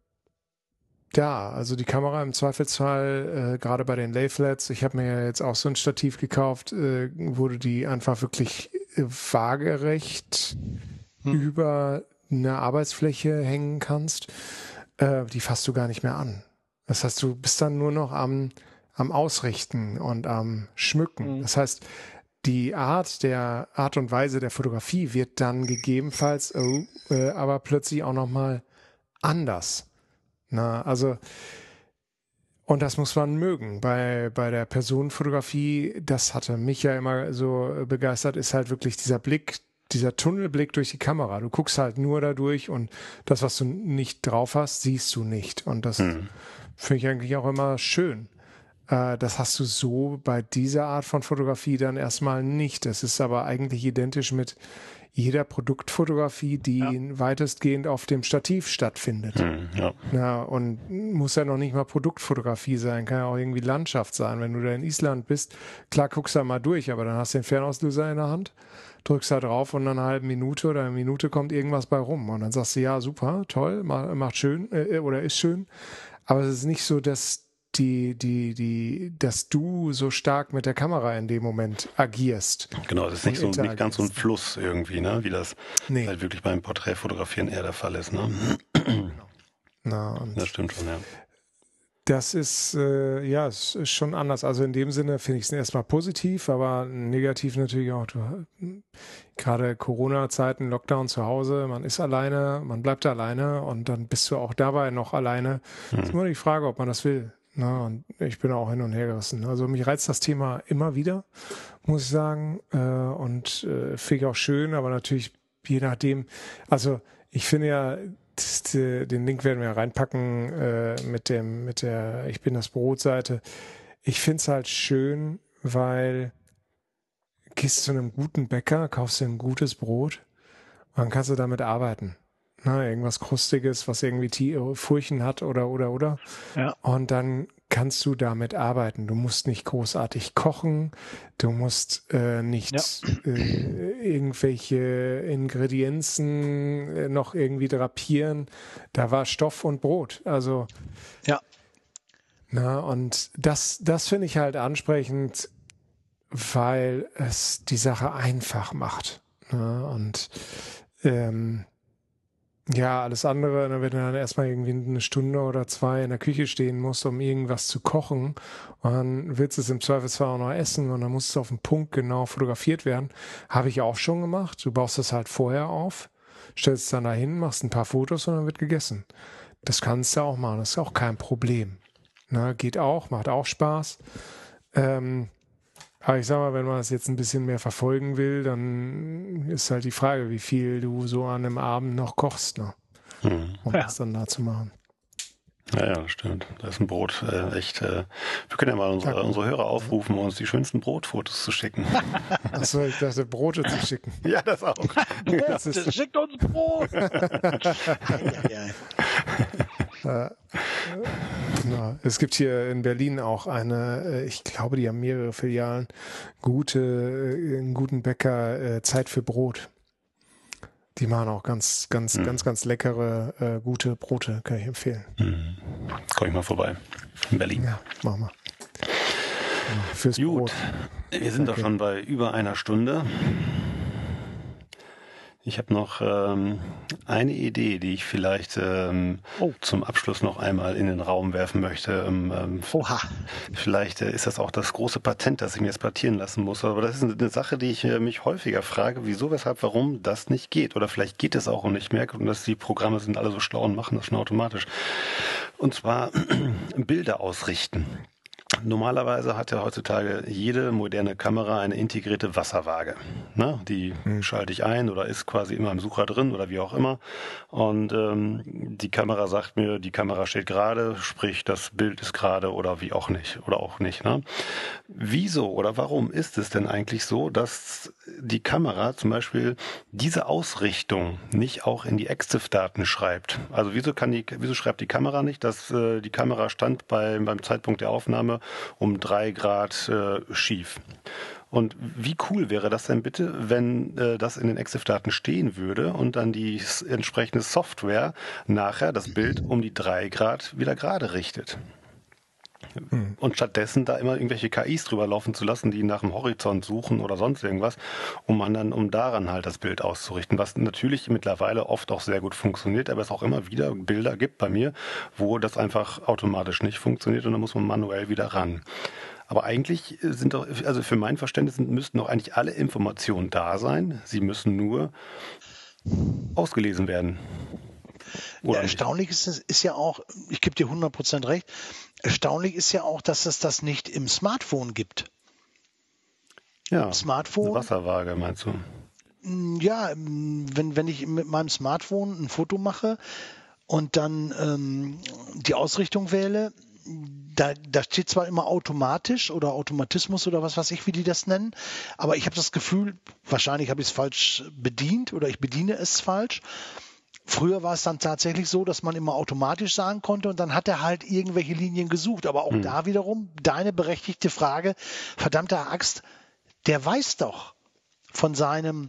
da, also die Kamera im Zweifelsfall, gerade bei den Layflats, ich habe mir ja jetzt auch so ein Stativ gekauft, wo du die einfach wirklich waagerecht über eine Arbeitsfläche hängen kannst, die fasst du gar nicht mehr an. Das heißt, du bist dann nur noch am Ausrichten und am Schmücken. Das heißt, die Art und Weise der Fotografie wird dann gegebenenfalls aber plötzlich auch nochmal anders. Also, und das muss man mögen. Bei der Personenfotografie, das hatte mich ja immer so begeistert, ist halt wirklich dieser Blick, dieser Tunnelblick durch die Kamera. Du guckst halt nur dadurch und das, was du nicht drauf hast, siehst du nicht. Und das finde ich eigentlich auch immer schön. Das hast du so bei dieser Art von Fotografie dann erstmal nicht. Das ist aber eigentlich identisch mit jeder Produktfotografie, die weitestgehend auf dem Stativ stattfindet. Und muss ja noch nicht mal Produktfotografie sein, kann ja auch irgendwie Landschaft sein. Wenn du da in Island bist, klar guckst du da mal durch, aber dann hast du den Fernauslöser in der Hand, drückst da drauf und dann eine halbe Minute oder eine Minute kommt irgendwas bei rum. Und dann sagst du, ja, super, toll, macht schön oder ist schön. Aber es ist nicht so, dass dass du so stark mit der Kamera in dem Moment agierst. Genau, das ist nicht ganz so ein Fluss irgendwie, ne? Wie das halt wirklich beim Porträtfotografieren eher der Fall ist, ne? Das stimmt schon, ja. Das ist, es ist schon anders. Also in dem Sinne finde ich es erstmal positiv, aber negativ natürlich auch. Gerade Corona-Zeiten, Lockdown zu Hause, man ist alleine, man bleibt alleine und dann bist du auch dabei noch alleine. Das ist nur die Frage, ob man das will. Und ich bin auch hin und her gerissen. Also mich reizt das Thema immer wieder, muss ich sagen. Und finde ich auch schön, aber natürlich je nachdem. Also ich finde ja, den Link werden wir reinpacken mit der Ich bin das Brot-Seite. Ich finde es halt schön, weil gehst zu einem guten Bäcker, kaufst dir ein gutes Brot Dann kannst du damit arbeiten. Na, irgendwas Krustiges, was irgendwie Furchen hat oder. Ja. Und dann kannst du damit arbeiten. Du musst nicht großartig kochen, du musst nicht irgendwelche Ingredienzen noch irgendwie drapieren. Da war Stoff und Brot. Also Ja. na, und das finde ich halt ansprechend, weil es die Sache einfach macht. Na, und ja, alles andere, wenn du dann erstmal irgendwie eine Stunde oder zwei in der Küche stehen musst, um irgendwas zu kochen, und dann willst du es im Zweifelsfall auch noch essen und dann muss es auf den Punkt genau fotografiert werden. Habe ich auch schon gemacht. Du baust es halt vorher auf, stellst es dann dahin, machst ein paar Fotos und dann wird gegessen. Das kannst du auch machen, das ist auch kein Problem. Na, geht auch, macht auch Spaß. Aber ich sag mal, wenn man das jetzt ein bisschen mehr verfolgen will, dann ist halt die Frage, wie viel du so an einem Abend noch kochst, ne? Um das dann da zu machen. Ja, das stimmt. Da ist ein Brot echt. Wir können ja mal unsere Hörer aufrufen, uns die schönsten Brotfotos zu schicken. Achso, ich dachte, Brote zu schicken. Ja, das auch. Schickt uns Brot! Na, es gibt hier in Berlin auch ich glaube, die haben mehrere Filialen, einen guten Bäcker, Zeit für Brot. Die machen auch ganz leckere, gute Brote, kann ich empfehlen. Komm ich mal vorbei. In Berlin. Ja, machen wir. Fürs Gut, Brot. Wir sind doch schon bei über einer Stunde. Ich habe noch eine Idee, die ich vielleicht zum Abschluss noch einmal in den Raum werfen möchte. Oha. Vielleicht ist das auch das große Patent, das ich mir jetzt patentieren lassen muss. Aber das ist eine Sache, die ich mich häufiger frage, wieso, weshalb, warum das nicht geht. Oder vielleicht geht es auch und ich merke, dass die Programme sind alle so schlau und machen das schon automatisch. Und zwar Bilder ausrichten. Normalerweise hat ja heutzutage jede moderne Kamera eine integrierte Wasserwaage. Ne? Die schalte ich ein oder ist quasi immer im Sucher drin oder wie auch immer. Und die Kamera sagt mir, die Kamera steht gerade, sprich das Bild ist gerade oder wie auch nicht. Oder auch nicht. Ne? Wieso oder warum ist es denn eigentlich so, dass die Kamera zum Beispiel diese Ausrichtung nicht auch in die EXIF-Daten schreibt? Also wieso schreibt die Kamera nicht, dass die Kamera stand beim Zeitpunkt der Aufnahme um 3 Grad schief? Und wie cool wäre das denn bitte, wenn das in den EXIF-Daten stehen würde und dann die entsprechende Software nachher das Bild um die 3 Grad wieder gerade richtet? Und stattdessen da immer irgendwelche KIs drüber laufen zu lassen, die nach dem Horizont suchen oder sonst irgendwas, um daran halt das Bild auszurichten, was natürlich mittlerweile oft auch sehr gut funktioniert, aber es auch immer wieder Bilder gibt bei mir, wo das einfach automatisch nicht funktioniert und da muss man manuell wieder ran. Aber eigentlich sind doch, also für mein Verständnis müssten doch eigentlich alle Informationen da sein, sie müssen nur ausgelesen werden. Ja, erstaunlich ist ja auch, ich gebe dir 100% recht, erstaunlich ist ja auch, dass es das nicht im Smartphone gibt. Ja, Smartphone. eine Wasserwaage meinst du? Ja, wenn ich mit meinem Smartphone ein Foto mache und dann die Ausrichtung wähle, da steht zwar immer automatisch oder Automatismus oder was weiß ich, wie die das nennen, aber ich habe das Gefühl, wahrscheinlich habe ich es falsch bedient oder ich bediene es falsch. Früher war es dann tatsächlich so, dass man immer automatisch sagen konnte und dann hat er halt irgendwelche Linien gesucht. Aber auch da wiederum deine berechtigte Frage, verdammte Axt, der weiß doch von seinem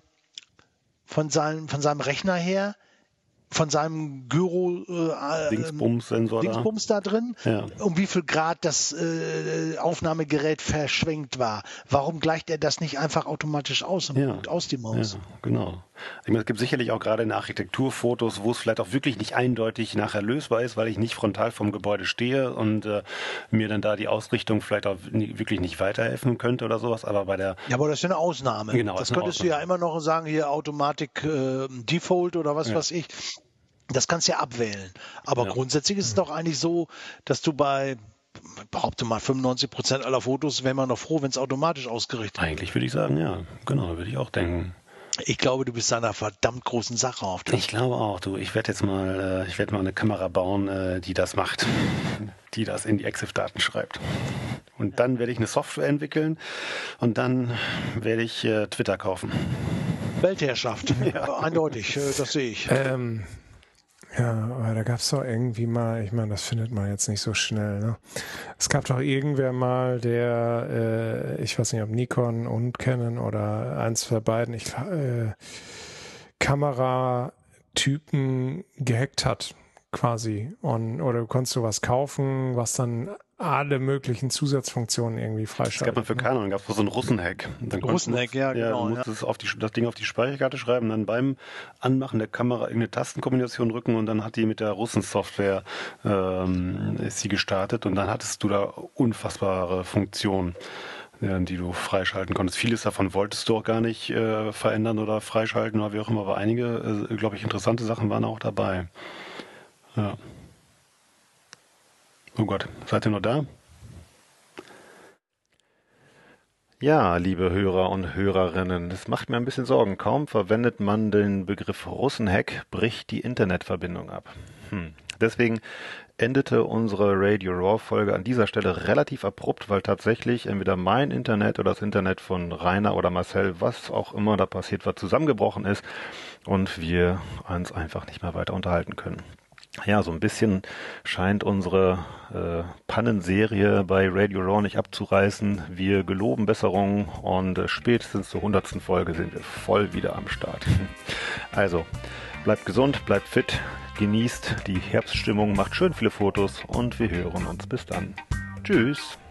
Rechner her, von seinem Gyro Dingsbums-Sensor da drin, um wie viel Grad das Aufnahmegerät verschwenkt war. Warum gleicht er das nicht einfach automatisch aus und guckt aus die Maus? Ja, genau. Ich meine, es gibt sicherlich auch gerade in Architekturfotos, wo es vielleicht auch wirklich nicht eindeutig nachher lösbar ist, weil ich nicht frontal vom Gebäude stehe und mir dann da die Ausrichtung vielleicht auch wirklich nicht weiterhelfen könnte oder sowas. Aber aber das ist ja eine Ausnahme. Genau, das könntest du ja immer noch sagen, hier Automatik Default oder was weiß ich. Das kannst du ja abwählen. Aber grundsätzlich ist es doch eigentlich so, dass du behaupte mal, 95% aller Fotos wären wir noch froh, wenn es automatisch ausgerichtet wird. Eigentlich würde ich sagen, ja, genau, würde ich auch denken. Ich glaube, du bist da einer verdammt großen Sache auf der. Ich glaube auch, ich werde mal eine Kamera bauen, die das macht, die das in die EXIF-Daten schreibt. Und dann werde ich eine Software entwickeln und dann werde ich Twitter kaufen. Weltherrschaft, eindeutig, das sehe ich. Ja, aber da gab es doch irgendwie mal, ich meine, das findet man jetzt nicht so schnell, ne? Es gab doch irgendwer mal, der, ich weiß nicht, ob Nikon und Canon oder eins der beiden, Kameratypen gehackt hat, quasi. Oder du konntest sowas kaufen, was dann alle möglichen Zusatzfunktionen irgendwie freischaltet. Das gab man für Canon, gab es so einen Russenhack. Russenhack, ja, genau. Du musstest das Ding auf die Speicherkarte schreiben, dann beim Anmachen der Kamera irgendeine Tastenkombination drücken und dann hat die mit der Russensoftware ist sie gestartet und dann hattest du da unfassbare Funktionen, die du freischalten konntest. Vieles davon wolltest du auch gar nicht verändern oder freischalten oder wie auch immer, aber einige, glaube ich, interessante Sachen waren auch dabei. Ja. Oh Gott, seid ihr noch da? Ja, liebe Hörer und Hörerinnen, das macht mir ein bisschen Sorgen. Kaum verwendet man den Begriff Russenhack, bricht die Internetverbindung ab. Deswegen endete unsere Radio Raw-Folge an dieser Stelle relativ abrupt, weil tatsächlich entweder mein Internet oder das Internet von Rainer oder Marcel, was auch immer da passiert war, zusammengebrochen ist und wir uns einfach nicht mehr weiter unterhalten können. Ja, so ein bisschen scheint unsere Pannenserie bei Radio Raw nicht abzureißen. Wir geloben Besserung und spätestens zur 100. Folge sind wir voll wieder am Start. Also, bleibt gesund, bleibt fit, genießt die Herbststimmung, macht schön viele Fotos und wir hören uns bis dann. Tschüss!